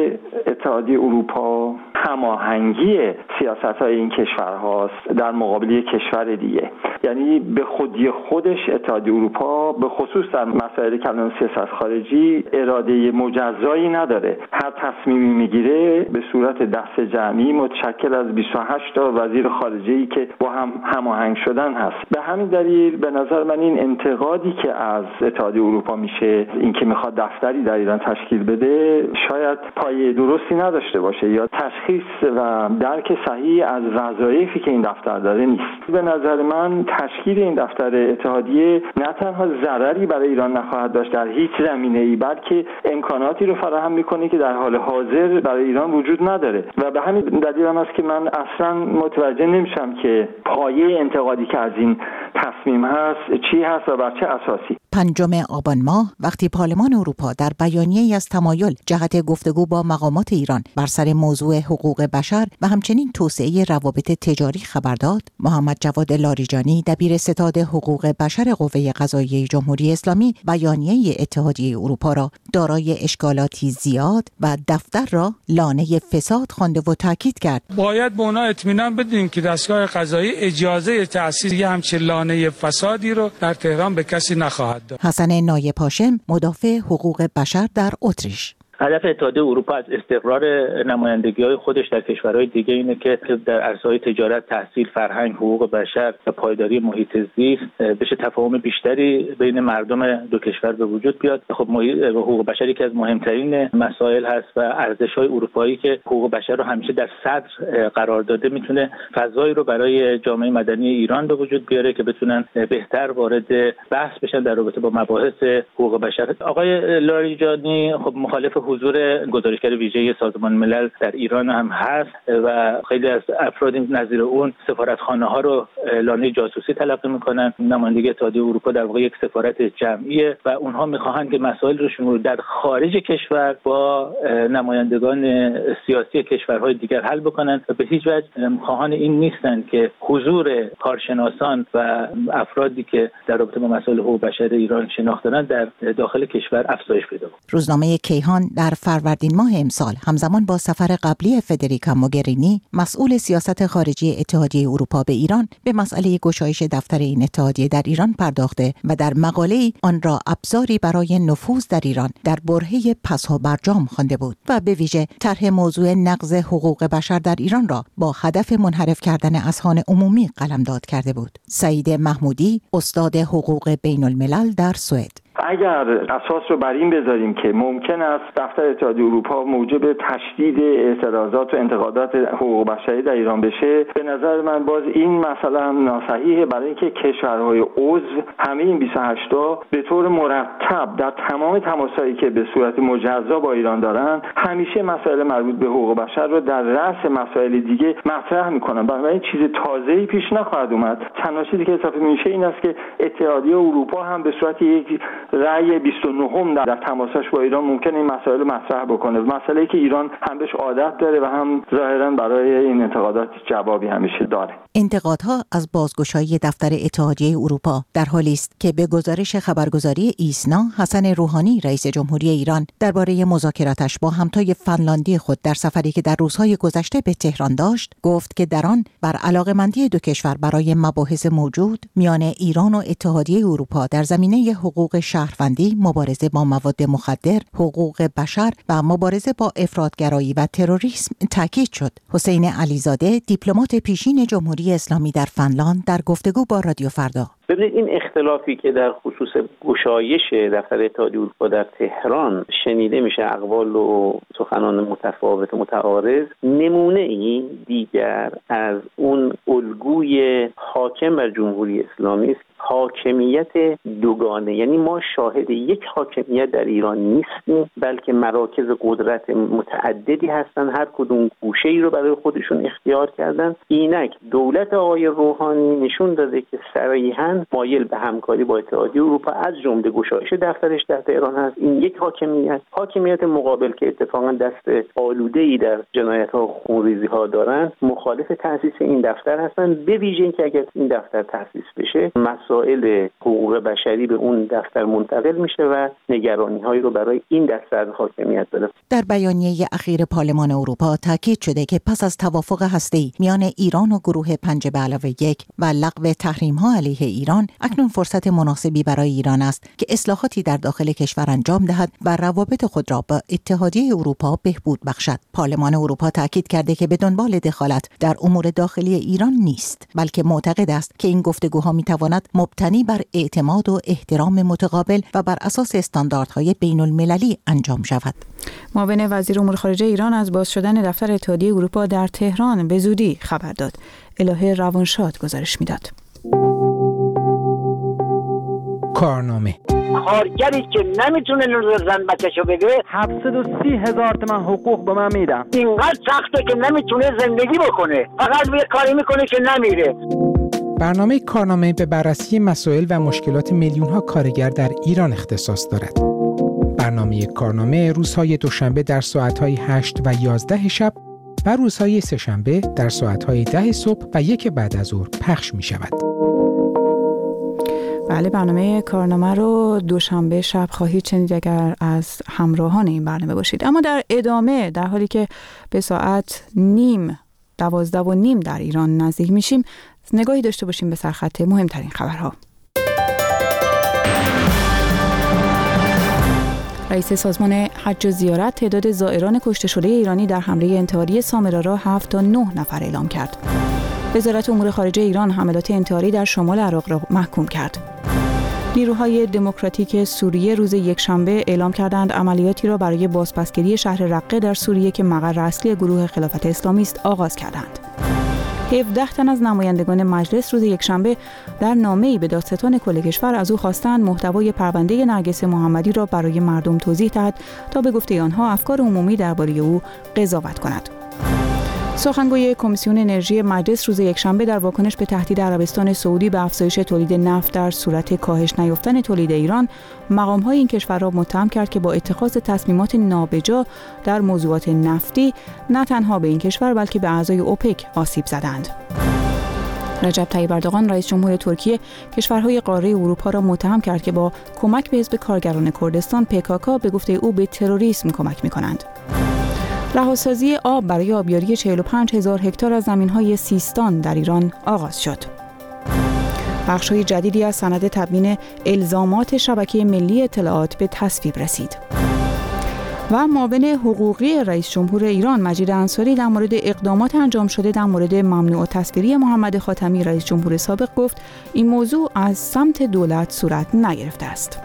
D: اتحادیه اروپا هماهنگی سیاست‌های این کشورهاست در مقابل یک کشور دیگه. یعنی به خودی خودش اتحادیه اروپا به خصوص در مسائل کلان سیاست خارجی اراده مجزایی نداره. هر تصمیمی میگیره به صورت دست جمعی متشکل از 28 تا وزیر خارجه‌ای که با هم هماهنگ شدن هست. به همین دلیل به نظر من این انتقادی که از اتحادیه اروپا میشه، این که میخواد دفتری در ایران تشکیل بده، شاید پایه درستی نداشته باشه یا تشخیص و درک صحیح از وظایفی که این دفتر داره نیست. به نظر من تشکیل این دفتر اتحادیه نه تنها ضرری برای ایران نخواهد داشت در هیچ زمینه‌ای، بلکه امکاناتی رو فراهم می‌کنه که در حال حاضر برای ایران وجود نداره و به همین دلیل هم است که من اصلا متوجه نمیشم که پایه انتقادی که از این تصمیم هست چی هست و بر چه اساسی.
S: 5 آبان ماه وقتی پارلمان اروپا در بیانیه‌ای از تمایل جهت گفتگو با مقامات ایران بر سر موضوع حقوق بشر و همچنین توسعه روابط تجاری خبر داد، محمد جواد لاریجانی دبیر ستاد حقوق بشر قوه قضاییه جمهوری اسلامی بیانیه اتحادیه اروپا را دارای اشکالاتی زیاد و دفتر را لانه فساد خوانده و تاکید کرد.
T: باید به اونا اطمینان بدیم که دستگاه قضایی اجازه تأسیس همچین لانه فسادی رو در تهران به کسی نخواهد داد.
S: حسن نایب هاشم مدافع حقوق بشر در اتریش:
U: هدف اتحادیه اروپا از استقرار نمایندگی‌های خودش در کشورهای دیگه اینه که در عرصه‌های تجارت، تحصیل، فرهنگ، حقوق بشر و پایداری محیط زیست بشه تفاهم بیشتری بین مردم دو کشور به وجود بیاد. خب حقوق بشر یکی از مهمترین مسائل هست و ارزش‌های اروپایی که حقوق بشر رو همیشه در صدر قرار داده میتونه فضایی رو برای جامعه مدنی ایران به وجود بیاره که بتونن بهتر وارد بحث بشن در رابطه با مباحث حقوق بشر. آقای لاریجانی خب مخالف حضور گزارشگر ویژه سازمان ملل در ایران هم هست و خیلی از افراد نظیر اون سفارتخانه‌ها رو لانه جاسوسی تلقی میکنن. نمایندگی اتحادیه اروپا در واقع یک سفارت جمعیه و اونها میخواهند که مسائل رو در خارج کشور با نمایندگان سیاسی کشورهای دیگر حل بکنن و به هیچ وجه خواهان این نیستند که حضور کارشناسان و افرادی که در رابطه با مسائل حقوق بشر ایران شناخت دارن در داخل کشور افزایش پیدا کنه.
S: روزنامه کیهان در فروردین ماه امسال همزمان با سفر قبلی فدریکا موگرینی مسئول سیاست خارجی اتحادیه اروپا به ایران به مسئله گشایش دفتر این اتحادیه در ایران پرداخته و در مقاله‌ای آن را ابزاری برای نفوذ در ایران در برهه پس‌ها برجام خوانده بود و به ویژه طرح موضوع نقض حقوق بشر در ایران را با هدف منحرف کردن اذهان عمومی قلمداد کرده بود. سعید محمودی، استاد حقوق بین الملل در سوئد:
D: اگر اساس رو بر این بذاریم که ممکن است دفتر اتحادیه اروپا موجب تشدید اعتراضات و انتقادات حقوق بشری در ایران بشه، به نظر من باز این مسئله هم ناصحیحه، برای اینکه کشورهای عضو همه این 28 تا به طور مرتب در تمام تماسایی که به صورت مجزا با ایران دارن همیشه مسائل مربوط به حقوق بشر رو در رأس مسائل دیگه مطرح میکنن. بنابراین چیز تازه‌ای پیش نخواهد اومد. تنها چیزی که اضافه میشه این است که اتحادیه اروپا هم به صورت یک رأی 29 در تماسش با ایران ممکنه این مسائل رو مطرح بکنه. مسئله‌ای که ایران هم بهش عادت داره و هم ظاهراً برای این انتقادات جوابی همیشه داره.
S: انتقادها از بازگشایی دفتر اتحادیه اروپا در حالی است که به گزارش خبرگزاری ایسنا حسن روحانی رئیس جمهوری ایران درباره مذاکراتش با همتای فنلاندی خود در سفری که در روزهای گذشته به تهران داشت گفت که در آن بر علاقه‌مندی دو کشور برای مباحث موجود میان ایران و اتحادیه اروپا در زمینه حقوق شهروندی، مبارزه با مواد مخدر، حقوق بشر و مبارزه با افراطگرایی و تروریسم تاکید شد. حسین علیزاده، دیپلمات پیشین جمهوری اسلامی در فنلاند، در گفتگو با رادیو فردا:
U: ببینید این اختلافی که در خصوص گشایش دفتر اتحادیه اروپا در تهران شنیده میشه، اقوال و سخنان متفاوت و متعارض، نمونه ای دیگر از اون الگوی حاکم بر جمهوری اسلامی است، حاکمیت دوگانه. یعنی ما شاهد یک حاکمیت در ایران نیستیم، بلکه مراکز قدرت متعددی هستن، هر کدوم گوشه‌ای رو برای خودشون اختیار کردن. اینک دولت آقای روحانی نشون داده که صریحاً مایل به همکاری با اتحادیه اروپا از جمله گشایش دفترش در تهران هست. این یک حاکمیت مقابل که اتفاقاً دست آلوده‌ای در جنایت‌ها و خونریزی‌ها دارن، مخالف تأسیس این دفتر هستن. به ویژه اینکه اگر این دفتر تأسیس بشه مسائل حقوق بشری به اون دفتر منتقل میشه و نگرانی‌هایی رو برای این دفتر حاکمیت داره.
S: در بیانیه اخیر پارلمان اروپا تاکید شده که پس از توافق هسته‌ای میان ایران و گروه 5+1 و لغو تحریم‌ها علیه ایران، اکنون فرصت مناسبی برای ایران است که اصلاحاتی در داخل کشور انجام دهد و روابط خود را با اتحادیه اروپا بهبود بخشد. پارلمان اروپا تاکید کرده که به دنبال دخالت در امور داخلی ایران نیست، بلکه معتقد است که این گفتگوها می‌تواند مبتنی بر اعتماد و احترام متقابل و بر اساس استانداردهای بین المللی انجام شود.
A: معاون وزیر امور خارجه ایران از باز شدن دفتر اتحادیه اروپا در تهران به زودی خبر داد. الهه روانشاد گزارش میداد.
V: کارنامه:
W: کارگری که نمیتونه زن بچه‌شو بده
V: 730,000 تومان حقوق به من میدم.
W: اینقدر سخته که نمیتونه زندگی بکنه، فقط یه کاری میکنه که نمیره.
V: برنامه کارنامه به بررسی مسائل و مشکلات میلیون‌ها کارگر در ایران اختصاص دارد. برنامه کارنامه روزهای دوشنبه در ساعت‌های 8 و 11 شب و روزهای سه‌شنبه در ساعت‌های 10 صبح و 1 بعد از ظهر پخش می‌شود.
A: بله، برنامه کارنامه رو دوشنبه شب خواهید شنید اگر از همراهان این برنامه باشید. اما در ادامه، در حالی که به ساعت 12:30 در ایران نزدیک میشیم، نگاهی داشته باشیم به سرخط مهمترین خبرها. رئیس سازمان حج و زیارت تعداد زائران کشته شده ایرانی در حمله انتحاری سامرا را 7 تا 9 نفر اعلام کرد. وزارت امور خارجه ایران حملات انتحاری در شمال عراق را محکوم کرد. نیروهای دموکراتیک سوریه روز یکشنبه اعلام کردند عملیاتی را برای بازپسگیری شهر رقه در سوریه که مقر اصلی گروه خلافت اسلامی است آغاز کردند. 17 تن از نمایندگان مجلس روز یکشنبه در نامه‌ای به دادستان کل کشور از او خواستند محتوای پرونده نرگس محمدی را برای مردم توضیح دهد تا به گفته آنها افکار عمومی درباره او قضاوت کند. سخنگوی کمیسیون انرژی مجلس روز یکشنبه در واکنش به تهدید عربستان سعودی به افزایش تولید نفت در صورت کاهش نیافتن تولید ایران، مقام‌های این کشور را متهم کرد که با اتخاذ تصمیمات نابجا در موضوعات نفتی نه تنها به این کشور بلکه به اعضای اوپک آسیب زدند. رجب طیب اردوغان رئیس جمهور ترکیه کشورهای قاره اروپا را متهم کرد که با کمک به حزب کارگران کردستان PKK به گفته او به تروریسم کمک می‌کنند. رهاسازی آب برای آبیاری 45,000 هکتار از زمین‌های سیستان در ایران آغاز شد. بخش‌های جدیدی از سند تبیین الزامات شبکه ملی اطلاعات به تصویب رسید. و معاون حقوقی رئیس جمهور ایران مجید انصاری در مورد اقدامات انجام شده در مورد ممنوع تصویری محمد خاتمی رئیس جمهور سابق گفت این موضوع از سمت دولت صورت نگرفته است.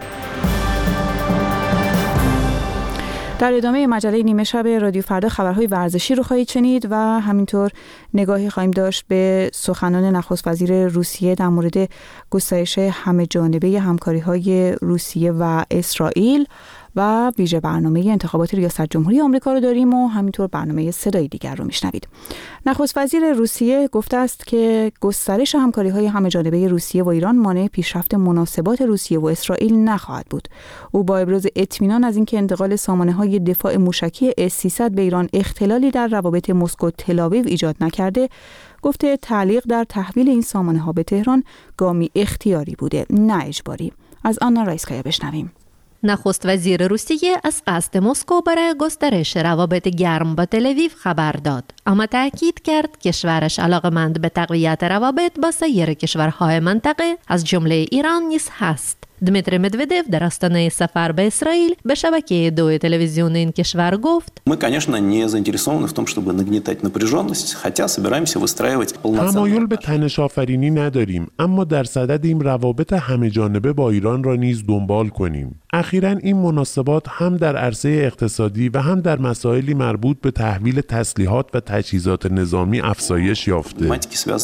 A: در ادامه مجله نیمه شب رادیو فردا خبرهای ورزشی رو خواهید شنید و همینطور نگاهی خواهیم داشت به سخنان نخست وزیر روسیه در مورد گسترش همه جانبه همکاری‌های روسیه و اسرائیل و ویژه برنامه انتخابات ریاست جمهوری آمریکا رو داریم و همینطور برنامه صدای دیگر رو میشنوید. نخست وزیر روسیه گفته است که گسترش همکاری‌های همه‌جانبه روسیه و ایران مانع پیشرفت مناسبات روسیه و اسرائیل نخواهد بود. او با ابراز اطمینان از اینکه انتقال سامانه‌های دفاع موشکی S-300 به ایران اختلالی در روابط مسکو تل‌آویو ایجاد نکرده، گفته تعلیق در تحویل این سامانه‌ها به تهران گامی اختیاری بوده، نه اجباری. از آنا رایسکایا بشنویم.
B: نخست وزیر روسیه از قصد مسکو برای گسترش روابط گرم با تل‌آویو خبر داد، اما تاکید کرد کشورش علاقمند به تقویت روابط با سایر کشورهای منطقه از جمله ایران نیز هست. دمیتری مدودف در آستانه سفر به اسرائیل به شبکه 2 تلویزیون این کشور گفت:
E: Мы, конечно, не заинтересованы в том, чтобы нагнетать напряженность, хотя собираемся выстраивать полноценные.
F: تمایل به تنش آفرینی نداریم، اما در صددیم روابط همه‌جانبه با ایران را نیز دنبال کنیم. اخیراً این مناسبات هم در عرصه اقتصادی و هم در مسائلی مربوط به تحویل تسلیحات و تجهیزات نظامی افزایش یافته.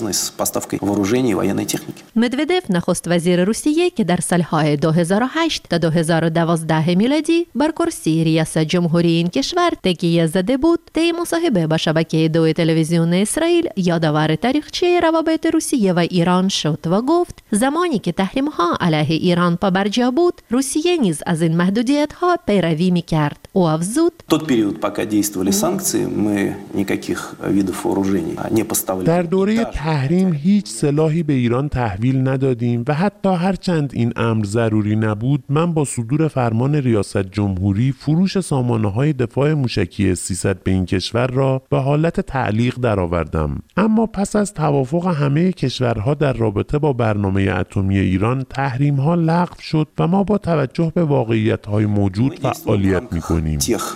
B: مدودف نخست وزیر روسیه که در سالهای 2008 تا 2012 میلادی بر کرسی ریاست جمهوری این کشور تکیه زده بود، طی مصاحبه با شبکه 2 تلویزیون اسرائیل یادآور تاریخچه روابط روسیه و ایران شد و گفت زمانی که تحریم‌ها علیه ایران پابرجا بود، روسیه نیز از این محدودیت‌ها پیروی می‌کرد. او افزود:
F: در دوره تحریم هیچ سلاحی به ایران تحویل ندادیم و حتی هرچند این امر ضروری نبود، من با صدور فرمان ریاست جمهوری فروش سامانه‌های دفاع موشکی S-300 به این کشور را به حالت تعلیق درآوردم. اما پس از توافق همه کشورها در رابطه با برنامه اتمی ایران، تحریم‌ها لغو شد و ما با توجه به واقعیت‌های موجود فعالیت می‌کنیم.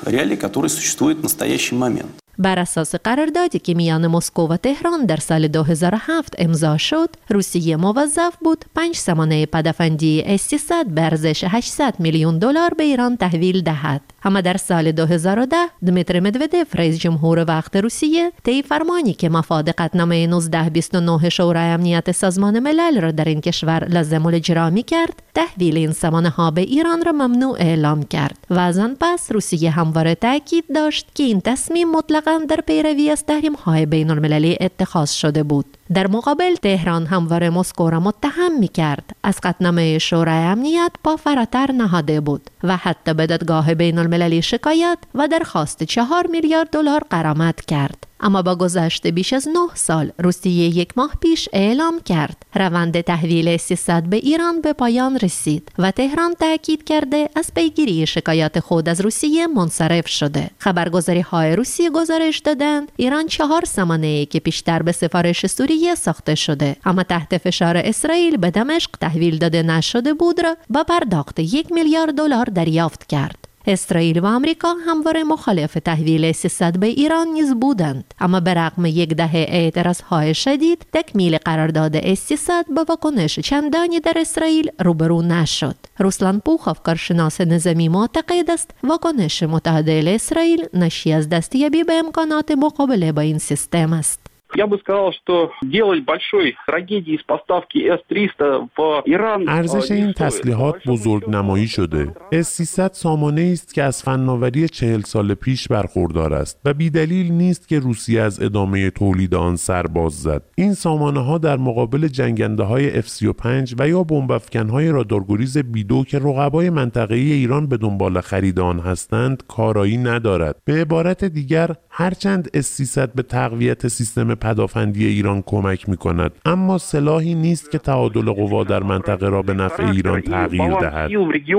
B: بر اساس قراردادی که میان مسکو و تهران در سال 2007 امضا شد، روسیه موظف بود 5 سامانه پدافندی S-300 به ارزش $800 میلیون به ایران تحویل دهد. اما در سال 2010 دمیتری مدودف رئیس جمهور وقت روسیه طی فرمانی که مفاد قطعنامه 1929 شورای امنیت سازمان ملل را در این کشور لازم الاجرا می‌کرد، تحویل این سامانه‌ها به ایران را ممنوع اعلام کرد و از آن پس روسیه همواره تاکید داشت که این تصمیم مطلقاً مطلقاً در پیروی از تحریم‌های بین‌المللی اتخاذ شده بود. در مقابل تهران همواره مسکو را متهم می‌کرد از قطعنامه شورای امنیت پا فراتر نهاده بود و حتی به دادگاه بین‌المللی شکایت و درخواست 4 میلیارد دلار غرامت کرد. اما با گذشت بیش از 9 سال روسیه 1 ماه پیش اعلام کرد روند تحویل سی-صد به ایران به پایان رسید و تهران تاکید کرده از پیگیری شکایات خود از روسیه منصرف شده. خبرگزاری‌های روسیه گزارش دادند ایران 4 سامانه‌ای که پیشتر به سفارش سوریه ساخته شده اما تحت فشار اسرائیل به دمشق تحویل داده نشده بود را با پرداخت 1 میلیارد دلار دریافت کرد. اسرائیل و آمریکا همواره مخالف تحویل سی-صد به ایران نیز بودند اما به رغم 10 دهه اعتراضهای شدید تکمیل قرارداد سی-صد با واکنش چندانی در اسرائیل روبرو نشد. روسلان پوخوف کارشناس نظامی معتقد است واکنش متعادل اسرائیل ناشی از دستیابی به امکانات مقابله با این سیستم است.
G: Я бы сказал, что делать большой трагедии с поставки С-300 в Иран.
F: ارزش این تسلیحات بزرگ نمایی شده. S-300 سامانه است که از فناوری 40 سال پیش برخوردار است و بیدلیل نیست که روسیه از ادامه تولید آن سرباز زد. این سامانه ها در مقابل جنگنده های F-35 و یا بمب افکن های رادارگریز B-2 که رقبای منطقه‌ای ایران به دنبال خرید آن هستند کارایی ندارد. به عبارت دیگر هرچند S-300 به تقویت سیستم پدافندی ایران کمک می‌کند اما سلاحی نیست که تعادل قوا در منطقه را به نفع ایران تغییر دهد.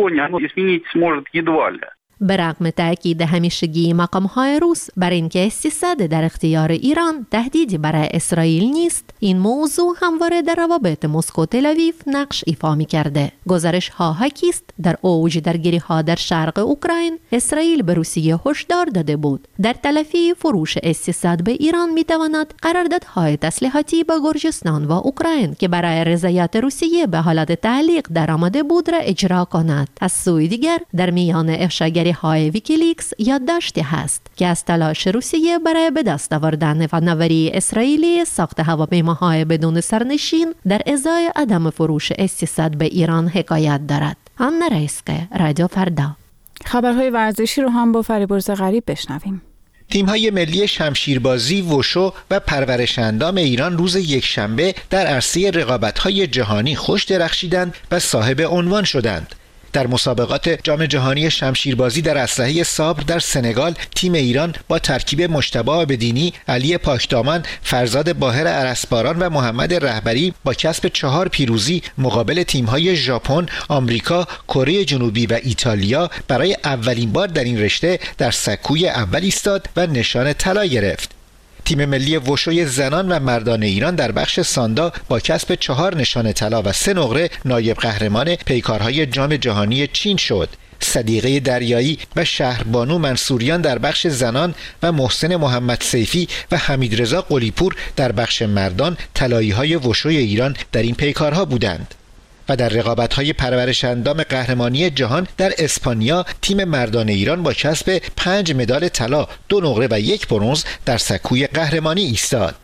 B: به رغم تأکید همیشگی مقام‌های روس بر اینکه سی-صد در اختیار ایران تهدیدی برای اسرائیل نیست، این موضوع همواره در روابط مسکو تل آویو نقش ایفا می‌کرده. گزارش‌ها حاکی است در اوج درگیری‌ها در شرق اوکراین، اسرائیل به روسیه هشدار داده بود در تلافی فروش سی-صد به ایران می‌تواند قراردادهای تسلیحاتی با گرجستان و اوکراین که برای رضایت روسیه به حالت تعلیق درآمده بود را اجرا کند. از سوی دیگر در میان افشاگری های ویکیلیکس یادداشتی هست که از تلاش روسیه برای به دست آوردن فناوری اسرائیلی ساخت هواپیماهای بدون سرنشین در ازای عدم فروش سی-صد به ایران حکایت دارد. آنا ریسکه، رادیو فردا.
A: خبرهای ورزشی رو هم با فریبرز غریب بشنویم.
I: تیم‌های ملی شمشیربازی، وشو و پرورش اندام ایران روز یکشنبه در عرصه رقابت‌های جهانی خوش درخشیدند و صاحب عنوان شدند. در مسابقات جام جهانی شمشیربازی در اسلحه صابر در سنگال تیم ایران با ترکیب مجتبی عابدینی، علی پاکدامن، فرزاد باهر ارسباران و محمد رهبری با کسب 4 پیروزی مقابل تیم‌های ژاپن، آمریکا، کره جنوبی و ایتالیا برای اولین بار در این رشته در سکوی اول ایستاد و نشان طلا گرفت. تیم ملی وشوی زنان و مردان ایران در بخش ساندا با کسب 4 نشان طلا و 3 نقره نایب قهرمان پیکارهای جام جهانی چین شد. صدیقه دریایی و شهربانو منصوریان در بخش زنان و محسن محمد سیفی و حمیدرضا قلیپور در بخش مردان طلایی‌های وشوی ایران در این پیکارها بودند. و در رقابت‌های پرورش اندام قهرمانی جهان در اسپانیا تیم مردان ایران با کسب 5 مدال طلا، 2 نقره و 1 برنز در سکوی قهرمانی ایستاد.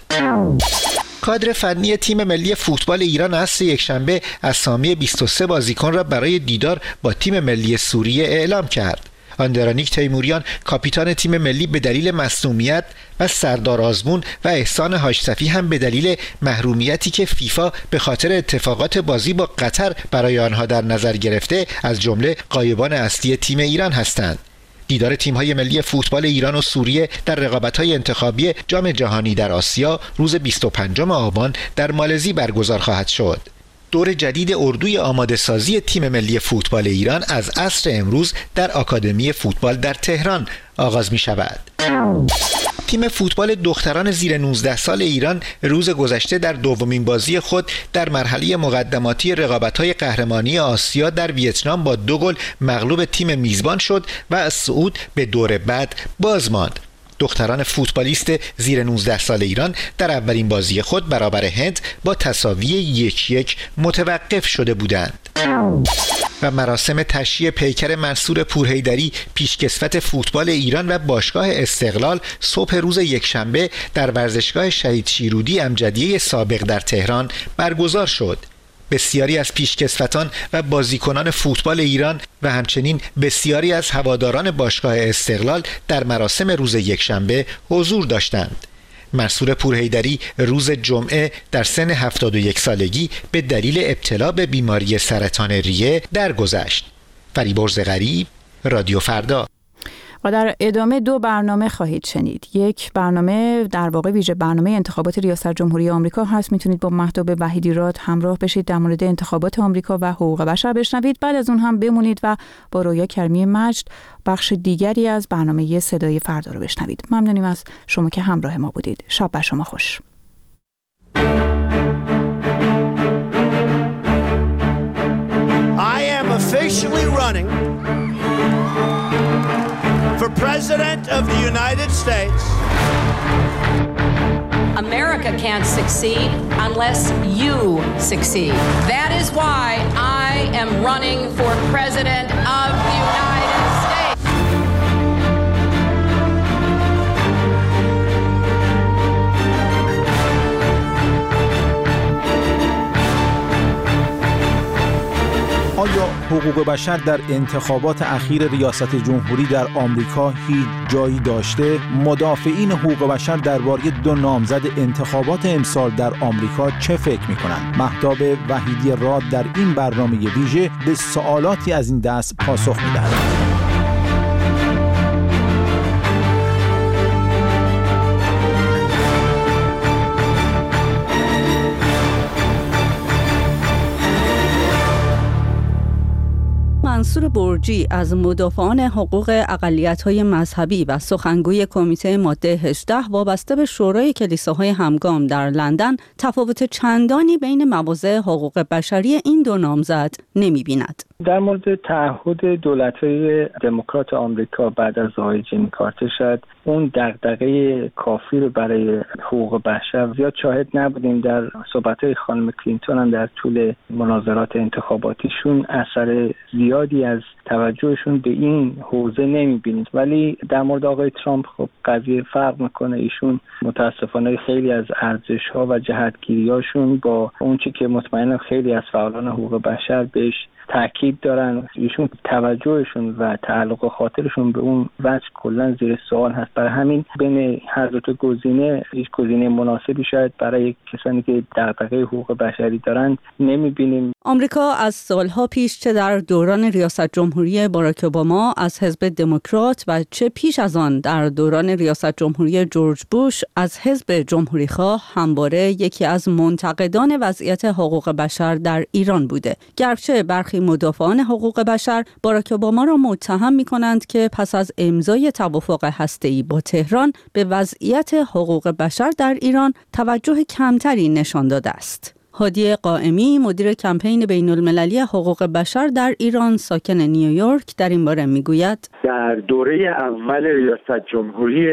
I: کادر فنی تیم ملی فوتبال ایران عصر یکشنبه اسامی 23 بازیکن را برای دیدار با تیم ملی سوریه اعلام کرد. آندرانیک تیموریان کاپیتان تیم ملی به دلیل مصدومیت و سردار آزمون و احسان حاجصفی هم به دلیل محرومیتی که فیفا به خاطر اتفاقات بازی با قطر برای آنها در نظر گرفته از جمله غایبان اصلی تیم ایران هستند. دیدار تیم‌های ملی فوتبال ایران و سوریه در رقابت‌های انتخابی جام جهانی در آسیا روز 25 آبان در مالزی برگزار خواهد شد. دور جدید اردوی آماده سازی تیم ملی فوتبال ایران از عصر امروز در آکادمی فوتبال در تهران آغاز می شود. تیم فوتبال دختران زیر 19 سال ایران روز گذشته در دومین بازی خود در مرحله مقدماتی رقابت‌های قهرمانی آسیا در ویتنام با 2 گل مغلوب تیم میزبان شد و از صعود به دور بعد باز ماند. دختران فوتبالیست زیر 19 سال ایران در اولین بازی خود برابر هند با تساوی 1-1 متوقف شده بودند. و مراسم تشییع پیکر منصور پورحیدری پیشکسوت فوتبال ایران و باشگاه استقلال صبح روز یکشنبه در ورزشگاه شهید شیرودی امجدیه سابق در تهران برگزار شد. بسیاری از پیشکسوتان و بازیکنان فوتبال ایران و همچنین بسیاری از هواداران باشگاه استقلال در مراسم روز یکشنبه حضور داشتند. منصور پورحیدری روز جمعه در سن 71 سالگی به دلیل ابتلا به بیماری سرطان ریه درگذشت. فریبرز غریب، رادیو فردا.
A: و در ادامه 2 برنامه خواهید شنید. یک برنامه در واقع ویژه برنامه انتخابات ریاست جمهوری آمریکا هست. میتونید با مهتاب وحیدی راد همراه بشید، در مورد انتخابات آمریکا و حقوق بشر بشنوید. بعد از اون هم بمونید و با رویا کریمی مجد بخش دیگری از برنامه صدای فردا رو بشنوید. ممنونیم از شما که همراه ما بودید. شب بر شما خوش.
C: I am officially running for President of the United States.
J: America can't succeed unless you succeed. That is why I am running for President of the United States.
H: آیا حقوق بشر در انتخابات اخیر ریاست جمهوری در آمریکا هیچ جایی داشته؟ مدافعین حقوق بشر درباره 2 نامزد انتخابات امسال در آمریکا چه فکر می‌کنند؟ مهتاب وحیدی راد در این برنامه ویژه به سوالاتی از این دست پاسخ می‌دهد.
K: منصور برجی از مدافعان حقوق اقلیت‌های مذهبی و سخنگوی کمیته ماده 18 وابسته به شورای کلیساهای همگام در لندن تفاوت چندانی بین مواضع حقوق بشری این 2 نامزد نمی‌بیند.
U: در مورد تعهد دولت‌های دموکرات آمریکا بعد از آقای جیمی کارتر شاید اون دغدغه کافی رو برای حقوق بشر زیاد شاهد نبودیم. در صحبت‌های خانم کلینتون هم در طول مناظرات انتخاباتیشون اثر زیادی از توجهشون به این حوزه نمی‌بینید. ولی در مورد آقای ترامپ خب قضیه فرق می‌کنه. ایشون متأسفانه خیلی از ارزش‌ها و جهتگیری‌هاشون با اون چیزی که مطمئنم خیلی از فعالان حقوق بشر بهش تاکید دارن، ایشون توجهشون و تعلق خاطرشون به اون وجه کلا زیر سوال هست. برای همین بین هر دو تا گزینه هیچ گزینه مناسبی شاید برای کسانی که دغدغه حقوق بشری دارن نمیبینیم.
K: آمریکا از سالها پیش چه در دوران ریاست جمهوری باراک اوباما از حزب دموکرات و چه پیش از آن در دوران ریاست جمهوری جورج بوش از حزب جمهوریخواه همواره یکی از منتقدان وضعیت حقوق بشر در ایران بوده. گرچه برخی مدافعان حقوق بشر باراک اوباما را متهم می‌کنند که پس از امضای توافق هسته‌ای با تهران به وضعیت حقوق بشر در ایران توجه کمتری نشان داده است. هادی قائمی مدیر کمپین بین‌المللی حقوق بشر در ایران ساکن نیویورک در این باره میگوید
D: در دوره اول ریاست جمهوری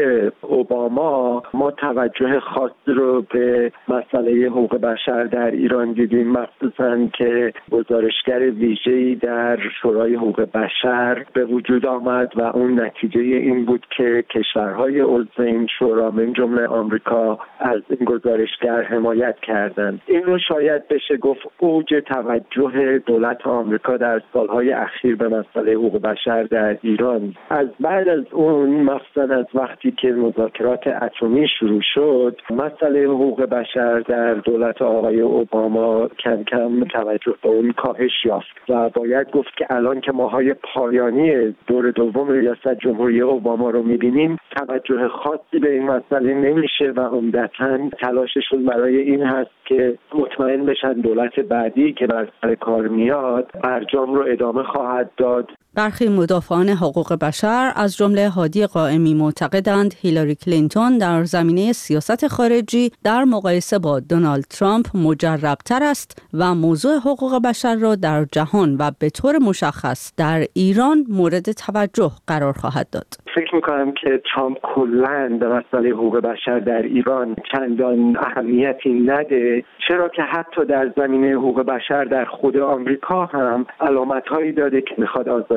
D: اوباما ما توجه خاصی رو به مسئله حقوق بشر در ایران دیدیم، مخصوصاً که گزارشگر ویژه‌ای در شورای حقوق بشر به وجود آمد و اون نتیجه این بود که کشورهای عضو این شورا من جمله آمریکا از این گزارشگر حمایت کردند. این رو شاید بشه گفت اوج توجه دولت آمریکا در سالهای اخیر به مسئله حقوق بشر در ایران. از بعد از اون مخصوصا از وقتی که مذاکرات اتمی شروع شد مسئله حقوق بشر در دولت آقای اوباما کم کم توجه به اون کاهش یافت و باید گفت که الان که ماهای پایانی دور دوم ریاست جمهوری اوباما رو می‌بینیم توجه خاصی به این مسئله نمیشه و عمدتاً تلاششون برای این هست که مطمئن بشن دولت بعدی که بر سر کار میاد برجام رو ادامه خواهد داد.
K: برخی مدافعان حقوق بشر از جمله هادی قائمی معتقدند هیلاری کلینتون در زمینه سیاست خارجی در مقایسه با دونالد ترامپ مجرب‌تر است و موضوع حقوق بشر را در جهان و به طور مشخص در ایران مورد توجه قرار خواهد داد.
D: فکر میکنم که ترامپ کلاً به مسئله حقوق بشر در ایران چندان اهمیتی نده، چرا که حتی در زمینه حقوق بشر در خود آمریکا هم علامت‌هایی داده که میخواد آزادی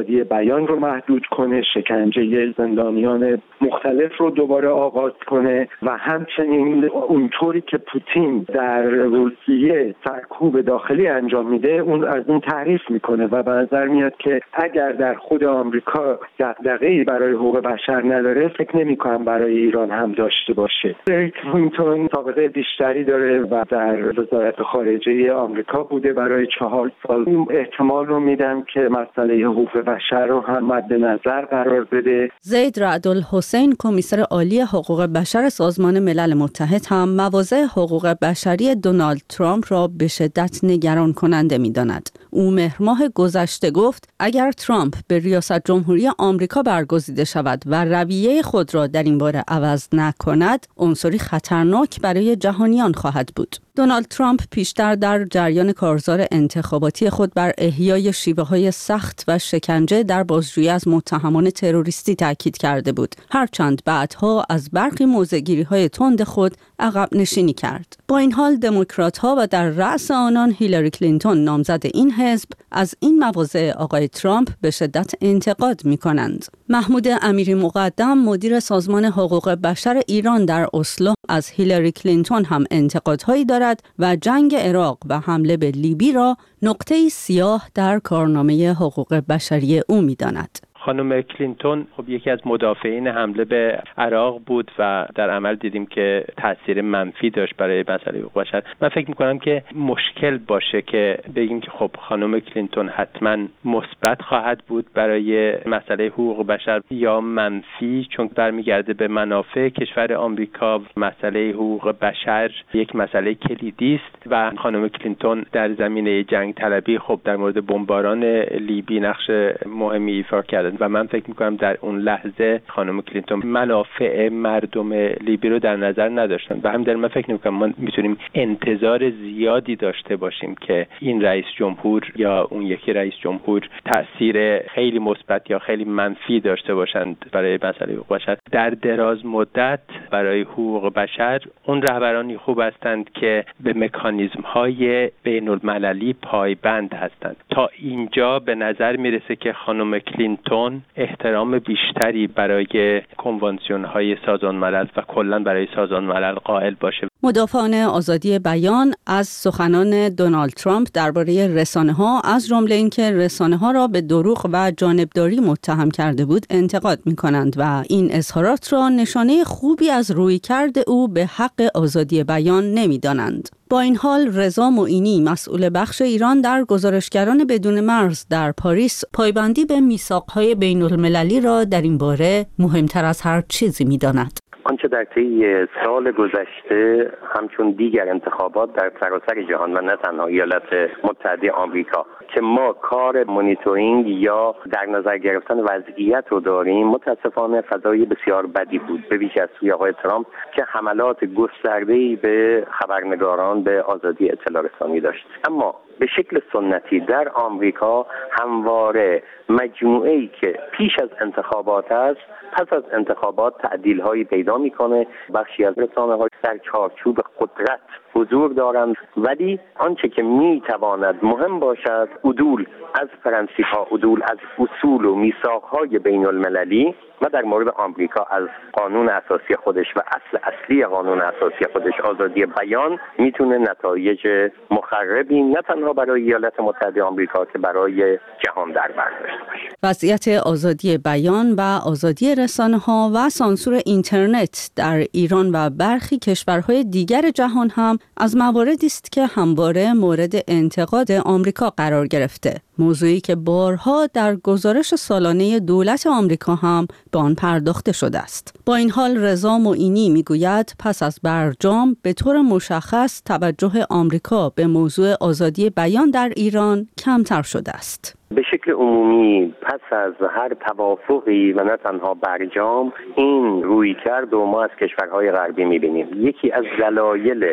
L: آزادی بیان رو محدود کنه، شکنجه زندانیان مختلف رو دوباره آغاز کنه و همچنین اونطوری که پوتین در روسیه سرکوب داخلی انجام میده اون از اون تعریف میکنه و به نظر میاد که اگر در خود آمریکا دغدغه‌ای برای حقوق بشر نداره فکر نمی‌کنم برای ایران هم داشته باشه. هیلاری کلینتون سابقه بیشتری داره و در وزارت خارجه آمریکا بوده برای 4 سال. این احتمال رو میدم که مسئله حقوق بشر رو هم مد نظر قرار بده.
K: زید رعد الحسین کمیسر عالی حقوق بشر سازمان ملل متحد هم مواضع حقوق بشری دونالد ترامپ را به شدت نگران کننده می‌داند. او مهر ماه گذشته گفت اگر ترامپ به ریاست جمهوری آمریکا برگزیده شود و رویه خود را در این باره عوض نکند، عنصری خطرناک برای جهانیان خواهد بود. دونالد ترامپ پیشتر در جریان کارزار انتخاباتی خود بر احیای شیوه‌های سخت و شکنجه در بازجویی از متهمان تروریستی تاکید کرده بود، هرچند بعدها از برخی موضع‌گیری‌های تند خود عقب نشینی کرد. با این حال دموکرات‌ها و در رأس آنان هیلاری کلینتون نامزد این حزب از این مواضع آقای ترامپ به شدت انتقاد می‌کنند. محمود امیری مقدم مدیر سازمان حقوق بشر ایران در اسلو از هیلاری کلینتون هم انتقادهایی دارد و جنگ عراق و حمله به لیبی را نقطه‌ای سیاه در کارنامه حقوق بشری او می‌داند.
M: خانم کلینتون خب یکی از مدافعین حمله به عراق بود و در عمل دیدیم که تاثیر منفی داشت برای مسئله حقوق بشر. من فکر می‌کنم که مشکل باشه که بگیم که خب خانم کلینتون حتما مثبت خواهد بود برای مسئله حقوق بشر یا منفی، چون برمیگرده به منافع کشور آمریکا. مسئله حقوق بشر یک مسئله کلیدی است و خانم کلینتون در زمینه جنگ طلبی خب در مورد بمباران لیبی نقش مهمی ایفا کرد و من فکر میکنم در اون لحظه خانم کلینتون منافع مردم لیبی رو در نظر نداشتن و همین دلیل من فکر نمیکنم ما میتونیم انتظار زیادی داشته باشیم که این رئیس جمهور یا اون یکی رئیس جمهور تأثیر خیلی مثبت یا خیلی منفی داشته باشند برای مسئله حقوق بشر. در دراز مدت برای حقوق بشر اون رهبرانی خوب هستند که به مکانیزم های بین المللی پایبند هستند. تا اینجا به نظر میرسه که خانم کلینتون احترام بیشتری برای کنوانسیون های سازمان ملل و کلاً برای سازمان ملل قائل باشه.
K: مدافعان آزادی بیان از سخنان دونالد ترامپ درباره رسانه‌ها از جمله اینکه رسانه‌ها را به دروغ و جانبداری متهم کرده بود انتقاد می‌کنند و این اظهارات را نشانه خوبی از رویکرد او به حق آزادی بیان نمی‌دانند. با این حال رضا معینی مسئول بخش ایران در گزارشگران بدون مرز در پاریس پایبندی به میثاق‌های بین‌المللی را در این باره مهمتر از هر چیزی می‌داند.
N: آنچه در طی سال گذشته همچون دیگر انتخابات در سراسر جهان و نه تنها ایالات متحده آمریکا که ما کار مانیتورینگ یا در نظر گرفتن وضعیت رو داریم، متاسفانه فضای بسیار بدی بود به ویژه از سوی آقای ترامپ که حملات گسترده‌ای به خبرنگاران به آزادی اطلاع رسانی داشت. اما به شکل سنتی در آمریکا همواره مجموعه‌ای که پیش از انتخابات است پس از انتخابات تعدیل‌هایی پیدا می‌کنه. بخشی از رسانه‌ها در چارچوب قدرت حضور دارند، ولی آنچه که می‌تواند مهم باشد عدول از پرنسیپ‌ها، عدول از اصول و میثاق‌های بین‌المللی و در مورد آمریکا از قانون اساسی خودش و اصلی قانون اساسی خودش آزادی بیان میتونه نتایج مخربی نه تنها برای ایالات متحده آمریکا که برای جهان در بر داشته باشه.
K: وضعیت آزادی بیان و آزادی رسانه‌ها و سانسور اینترنت در ایران و برخی کشورهای دیگر جهان هم از مواردی است که همواره مورد انتقاد آمریکا قرار گرفته. موضوعی که بارها در گزارش سالانه دولت آمریکا هم به آن پرداخته شده است. با این حال رضا معینی میگوید پس از برجام به طور مشخص توجه آمریکا به موضوع آزادی بیان در ایران کمتر شده است.
N: به شکل عمومی پس از هر توافقی و نه تنها برجام این رویکرد و ما از کشورهای غربی می‌بینیم. یکی از دلایل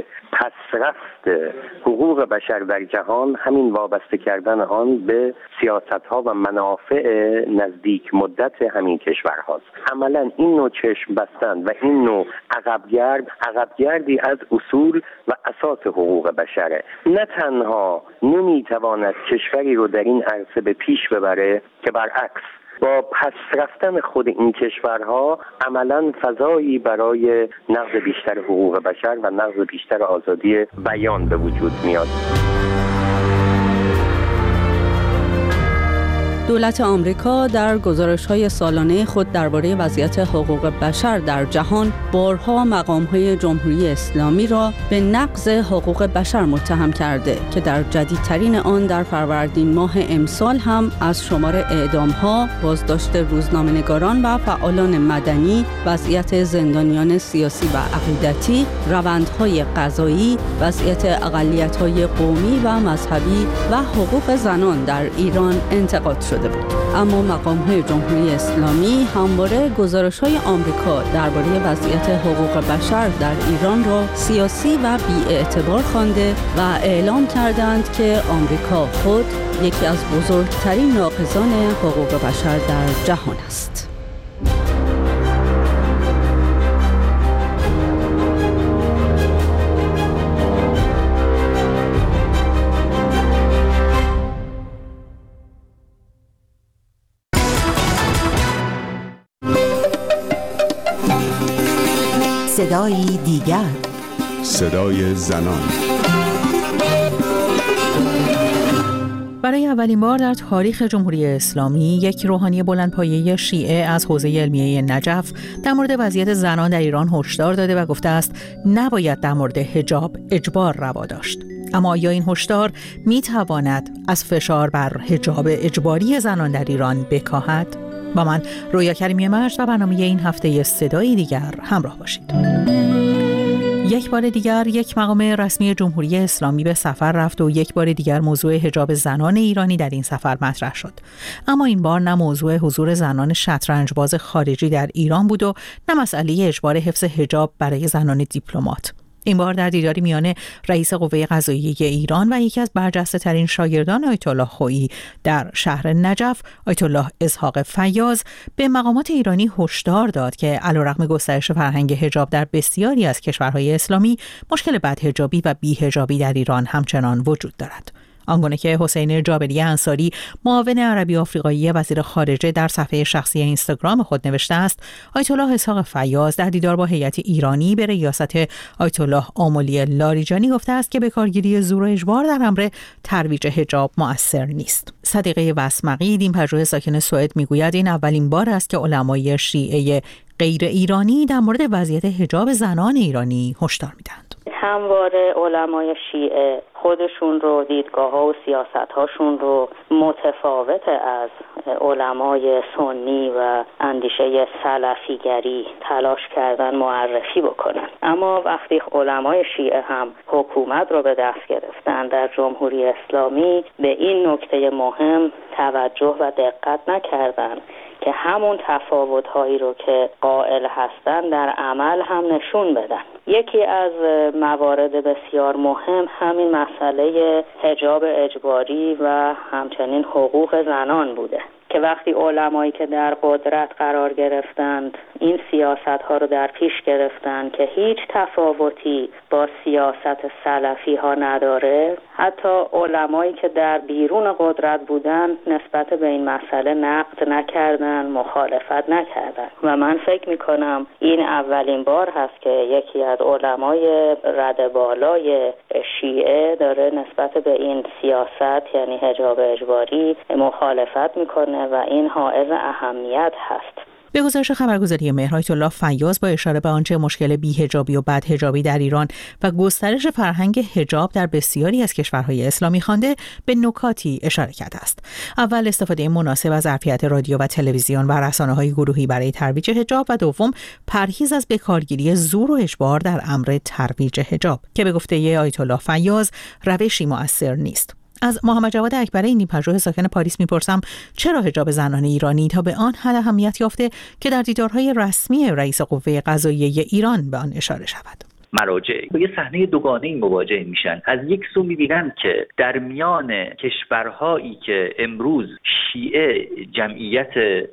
N: پسرفت حقوق بشر در جهان همین وابسته کردن آن به سیاست‌ها و منافع نزدیک مدت همین کشورهاست. عملاً این نوع چشم بستن و این نوع عقبگردی از اصول و اساس حقوق بشره. نه تنها نمیتواند کشوری رو در این عرصه به پیش پیش ببره که برعکس با پس رفتن خود این کشورها عملاً فضایی برای نقض بیشتر حقوق بشر و نقض بیشتر آزادی بیان به وجود میاد.
K: دولت آمریکا در گزارش‌های سالانه خود درباره وضعیت حقوق بشر در جهان بارها مقام‌های جمهوری اسلامی را به نقض حقوق بشر متهم کرده که در جدیدترین آن در فروردین ماه امسال هم از شمار اعدام‌ها، بازداشت روزنامه‌نگاران و فعالان مدنی، وضعیت زندانیان سیاسی و عقیدتی، روندهای قضایی، وضعیت اقلیت‌های قومی و مذهبی و حقوق زنان در ایران انتقاد شد. اما مقام‌های جمهوری اسلامی همواره گزارش‌های آمریکا درباره وضعیت حقوق بشر در ایران را سیاسی و بی‌اعتبار خوانده و اعلام کردند که آمریکا خود یکی از بزرگترین ناقضان حقوق بشر در جهان است.
S: صدای دیگر،
O: صدای زنان.
P: برای اولین بار در تاریخ جمهوری اسلامی یک روحانی بلندپایه شیعه از حوزه علمیه نجف در مورد وضعیت زنان در ایران هشدار داده و گفته است نباید در مورد حجاب اجبار روا داشت. اما آیا این هشدار میتواند از فشار بر حجاب اجباری زنان در ایران بکاهد؟ با من رویا کریمی مجد و برنامه این هفته صدای دیگر همراه باشید. یک بار دیگر یک مقام رسمی جمهوری اسلامی به سفر رفت و یک بار دیگر موضوع حجاب زنان ایرانی در این سفر مطرح شد. اما این بار نه موضوع حضور زنان شطرنجباز خارجی در ایران بود و نه مسئله اجبار حفظ حجاب برای زنان دیپلمات. این بار در دیداری میان رئیس قوه قضاییه ایران و یکی از برجسته‌ترین شاگردان آیت الله خویی در شهر نجف، آیت الله اسحاق فیاض، به مقامات ایرانی هشدار داد که علیرغم گسترش فرهنگ حجاب در بسیاری از کشورهای اسلامی، مشکل بدحجابی و بی‌حجابی در ایران همچنان وجود دارد. آنگونه که حسین جابری انصاری، معاون عربی آفریقایی وزیر خارجه، در صفحه شخصی اینستاگرام خود نوشته است، آیت الله اسحاق فیاض در دیدار با هیئت ایرانی به ریاست آیت الله آملی لاریجانی گفته است که بکارگیری زور و اجبار در امر ترویج حجاب مؤثر نیست. صدیقه وسمقی، دینپژوه ساکن سوئد، میگوید این اولین بار است که علمای شیعه غیر ایرانی در مورد وضعیت حجاب زنان ایرانی هشدار میدهند.
Q: همواره علمای شیعه خودشون رو، دیدگاه‌ها و سیاست‌هاشون رو متفاوت از علمای سنی و اندیشه سلفیگری تلاش کردن معرفی بکنن. اما وقتی علمای شیعه هم حکومت رو به دست گرفتن در جمهوری اسلامی، به این نکته مهم توجه و دقت نکردن که همون تفاوت‌هایی رو که قائل هستن در عمل هم نشون بدن. یکی از موارد بسیار مهم همین مسئله حجاب اجباری و همچنین حقوق زنان بوده که وقتی علمایی که در قدرت قرار گرفتند این سیاست‌ها رو در پیش گرفتند که هیچ تفاوتی با سیاست سلفی ها نداره، حتی علمایی که در بیرون قدرت بودن نسبت به این مسئله نقد نکردن، مخالفت نکردن. و من فکر میکنم این اولین بار هست که یکی از علمای رده بالای شیعه داره نسبت به این سیاست، یعنی حجاب اجباری، مخالفت میکنه و این حائز اهمیت هست.
P: به گزارش خبرگزاری مهر، آیت الله فیاض با اشاره به آنچه مشکل بی‌حجابی و بدحجابی در ایران و گسترش فرهنگ حجاب در بسیاری از کشورهای اسلامی خوانده، به نکاتی اشاره کرده است. اول، استفاده مناسب از ظرفیت رادیو و تلویزیون و رسانه‌های گروهی برای ترویج حجاب و دوم، پرهیز از بکارگیری زور و اجبار در امر ترویج حجاب که به گفته آیت الله فیاض روشی مؤثر نیست. از محمد جواد اکبری، دینپژوه ساکن پاریس، میپرسم چرا حجاب زنان ایرانی تا به آن حد اهمیت یافته که در دیدارهای رسمی رئیس قوه قضاییه ایران به آن اشاره شود؟
R: مراجع با یه صحنه دوگانه‌ای مواجه میشن. از یک سو میبینن که در میان کشورهایی که امروز شیعه جمعیت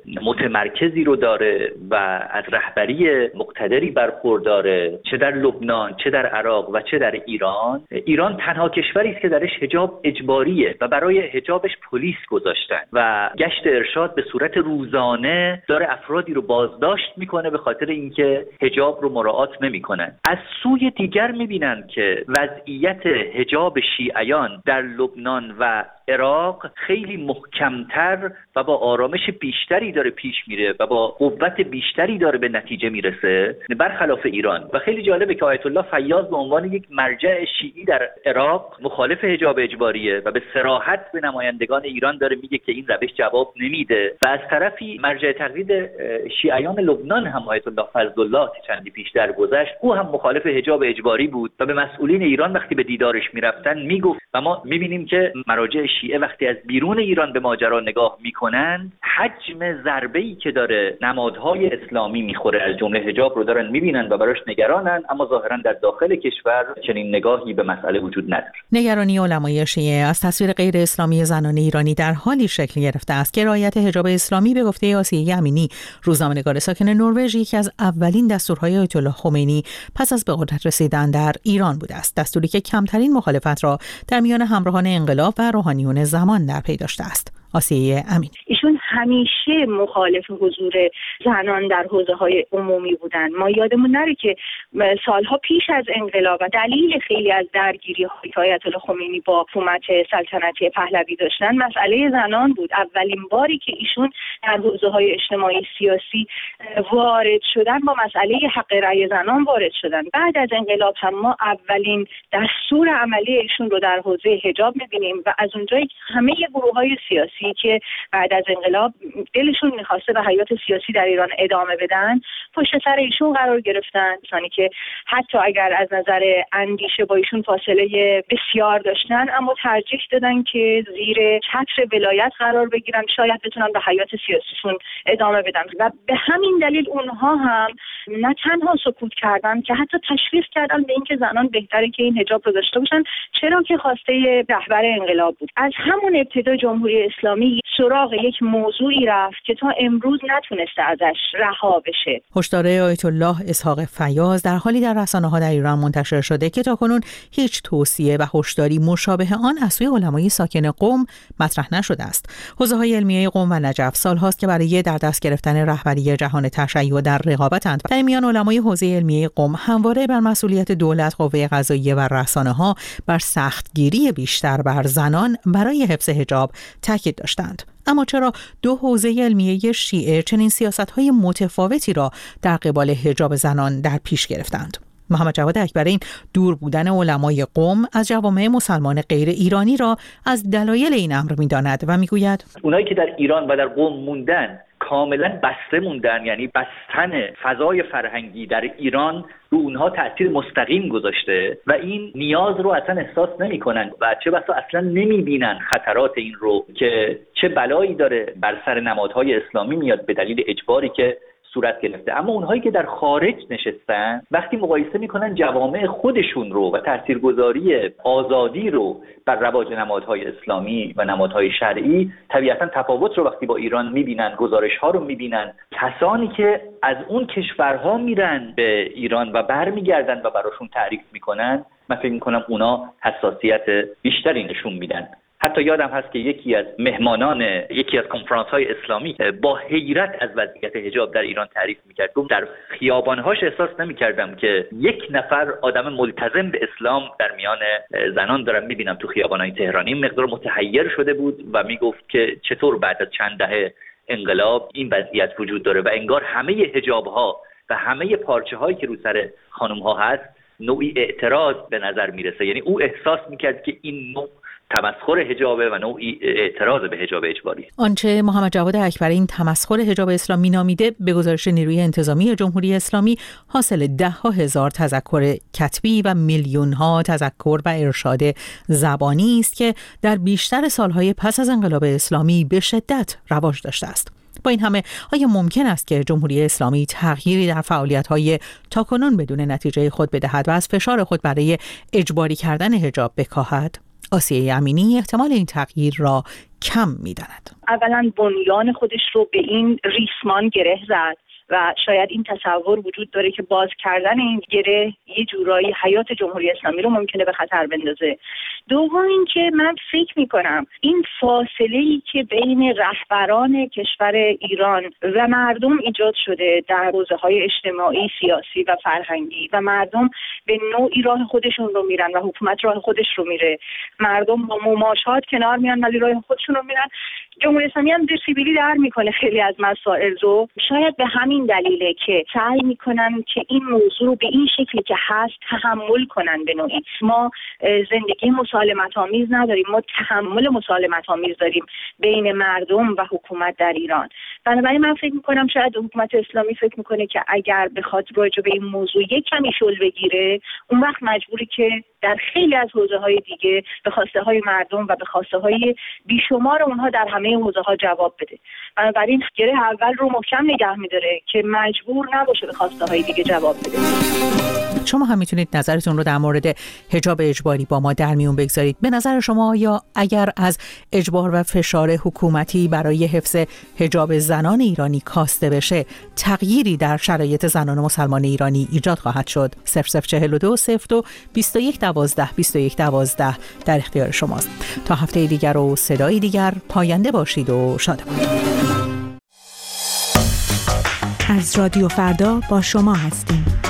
R: متمرکزی رو داره و از رهبری مقتدری برخورداره، چه در لبنان، چه در عراق و چه در ایران تنها کشوری است که درش حجاب اجباریه و برای حجابش پلیس گذاشتن و گشت ارشاد به صورت روزانه داره افرادی رو بازداشت میکنه به خاطر اینکه حجاب رو مراعات نمیکنن. از سوی دیگر میبینن که وضعیت حجاب شیعیان در لبنان و عراق خیلی محکمتر و با آرامش بیشتری داره پیش میره و با قوت بیشتری داره به نتیجه میرسه برخلاف ایران. و خیلی جالبه که آیت الله فیاض به عنوان یک مرجع شیعی در عراق مخالف حجاب اجباریه و به صراحت به نمایندگان ایران داره میگه که این روش جواب نمیده و از طرفی مرجع تقلید شیعیان لبنان هم آیت الله فضل الله چندی پیش درگذشت، او هم مخالف حجاب اجباری بود و به مسئولین ایران وقتی به دیدارش میرفتن میگفت. و ما میبینیم که مراجع شیعه وقتی از بیرون ایران به ماجرا نگاه میکنن، حجم ضربه‌ای که داره نمادهای اسلامی میخوره از جمله حجاب رو دارن میبینن و براش نگرانن، اما ظاهرا در داخل کشور چنین نگاهی به مسئله وجود نداره.
P: نگرانی علمای شیعه از تصویر غیر اسلامی زنان ایرانی در حالی شکل گرفته است که رعایت حجاب اسلامی به گفته آسیه امینی، روزنامه‌نگار ساکن نروژ، یکی از اولین دستورهای آیت الله خمینی پس از به قدرت رسیدن در ایران بوده است. دستوری که کمترین مخالفت را در میان همراهان انقلاب و روحانیون زمان در پی داشته است. آسیه امین:
T: ایشون همیشه مخالف حضور زنان در حوزه‌های عمومی بودن. ما یادمون نره که سالها پیش از انقلاب و دلیل خیلی از درگیری‌های که آیت الله خمینی با حکومت سلطنتی پهلوی داشتن مسئله زنان بود. اولین باری که ایشون در حوزه‌های اجتماعی سیاسی وارد شدن با مسئله حق رأی زنان وارد شدن. بعد از انقلاب هم ما اولین دستور عملی ایشون رو در حوزه حجاب می‌بینیم و از اونجایی که همه گروه‌های سیاسی که بعد از انقلاب دلشون می‌خواسته به حیات سیاسی در ایران ادامه بدن پشت سر ایشون قرار گرفتن، کسانی که حتی اگر از نظر اندیشه با ایشون فاصله بسیار داشتن اما ترجیح دادن که زیر چتر ولایت قرار بگیرن، شاید بتونن به حیات سیاسیشون ادامه بدن. و به همین دلیل اونها هم نه تنها سکوت کردن که حتی تشویق کردن به اینکه زنان بهتره که این حجاب رو داشته باشن، چرا که خواسته رهبر انقلاب بود. از همون ابتدا جمهوری اسلامی سراغ یک موضوعی رفت که تا امروز نتونسته ازش رها بشه.
P: هشدار آیت الله اسحاق فیاض در حالی در رسانه‌ها در ایران منتشر شده که تاکنون هیچ توصیه و هشداری مشابه آن از سوی علمای ساکن قم مطرح نشده است. حوزه‌های علمیه قم و نجف سال‌هاست که برای در دست گرفتن رهبری جهان تشیع در رقابتند. در میان علمای حوزه علمیه قم همواره بر مسئولیت دولت، قوه قضاییه و رسانه‌ها بر سختگیری بیشتر بر زنان برای حفظ حجاب تاکید داشتند. اما چرا دو حوزه علمیه شیعه چنین سیاست‌های متفاوتی را در قبال حجاب زنان در پیش گرفتند؟ محمد جواد اکبرین دور بودن علمای قم از جوامع مسلمان غیر ایرانی را از دلایل این امر می‌داند و می‌گوید
R: اونایی که در ایران و در قم موندن کاملا بسته موندن، یعنی بستن فضای فرهنگی در ایران رو اونها تأثیر مستقیم گذاشته و این نیاز رو اصلا احساس نمی کنن و چه بسا اصلا نمی بینن خطرات این رو که چه بلایی داره بر سر نمادهای اسلامی میاد به دلیل اجباری که صورت گرفته. اما اونهایی که در خارج نشستن وقتی مقایسه میکنن جوامع خودشون رو و تاثیرگذاری آزادی رو بر رواج نمادهای اسلامی و نمادهای شرعی، طبیعتا تفاوت رو وقتی با ایران میبینن، گزارش ها رو میبینن. کسانی که از اون کشورها میرن به ایران و برمیگردن و براشون تعریف میکنن، من فکر میکنم اونا حساسیت بیشتری نشون میدن. حتی یادم هست که یکی از مهمانان یکی از کنفرانس‌های اسلامی با حیرت از وضعیت حجاب در ایران تعریف می‌کرد. گفت در خیابان‌هاش احساس نمی‌کردم که یک نفر آدم ملتزم به اسلام در میان زنان دارم می‌بینم تو خیابان‌های تهران. این مقدار متحیر شده بود و میگفت که چطور بعد از چند دهه انقلاب این وضعیت وجود داره و انگار همه حجاب‌ها و همه پارچه‌هایی که رو سر خانم‌ها هست نوعی اعتراض به نظر میرسه. یعنی او احساس می‌کرد که این نوع تمسخر حجابه و نوعی اعتراض به حجاب اجباری.
P: آنچه محمد جواد اکبرین تمسخر حجاب اسلامی نامیده، به گزارش نیروی انتظامی جمهوری اسلامی حاصل 10,000 تذکر کتبی و میلیون‌ها تذکر و ارشاد زبانی است که در بیشتر سالهای پس از انقلاب اسلامی به شدت رواج داشته است. با این همه آیا ممکن است که جمهوری اسلامی تغییری در فعالیت‌های تاکنون بدون نتیجه خود بدهد و از فشار خود برای اجباری کردن حجاب بکاهد؟ آسیه امینی احتمال این تغییر را کم می‌داند.
T: اولا بنیان خودش رو به این ریسمان گره زد و شاید این تصور وجود داره که باز کردن این گره یه جورایی حیات جمهوری اسلامی رو ممکنه به خطر بندازه. دوم اینکه من فکر میکنم این فاصله‌ای که بین رهبران کشور ایران و مردم ایجاد شده در حوزه‌های اجتماعی، سیاسی و فرهنگی و مردم به نوعی راه خودشون رو میرن و حکومت راه خودش رو میره، مردم با مماشات کنار میان ولی راه خودشون رو میرن. جمهوری اسلامی هم سیبیلی در میکنه خیلی از مسائل رو. شاید به همین دلیله که سعی میکنن که این موضوع رو به این شکلی که هست تحمل کنن. به نوعی ما زندگی مسالمت آمیز نداریم، ما تحمل مسالمت آمیز داریم بین مردم و حکومت در ایران. بنابراین من فکر میکنم شاید حکومت اسلامی فکر میکنه که اگر بخواد راجع به این موضوع یک کمی شل بگیره، اون وقت مجبوری که در خیلی از حوزه‌های دیگه به خواسته‌های مردم و به خواسته‌های بیشمار اونها در همه حوزه‌ها جواب بده. بنابراین گره اول رو محکم نگه می‌داره که مجبور نباشه به خواسته‌های دیگه جواب بده.
P: شما هم میتونید نظرتون رو در مورد حجاب اجباری با ما در میون بگذارید. به نظر شما یا اگر از اجبار و فشار حکومتی برای حفظ حجاب زنان ایرانی کاسته بشه، تغییری در شرایط زنان مسلمان ایرانی ایجاد خواهد شد؟ 0042 02 21 12 21 12 در اختیار شماست. تا هفته دیگر و صدای دیگر، پاینده باشید و شادمان.
E: از رادیو فردا با شما هستیم.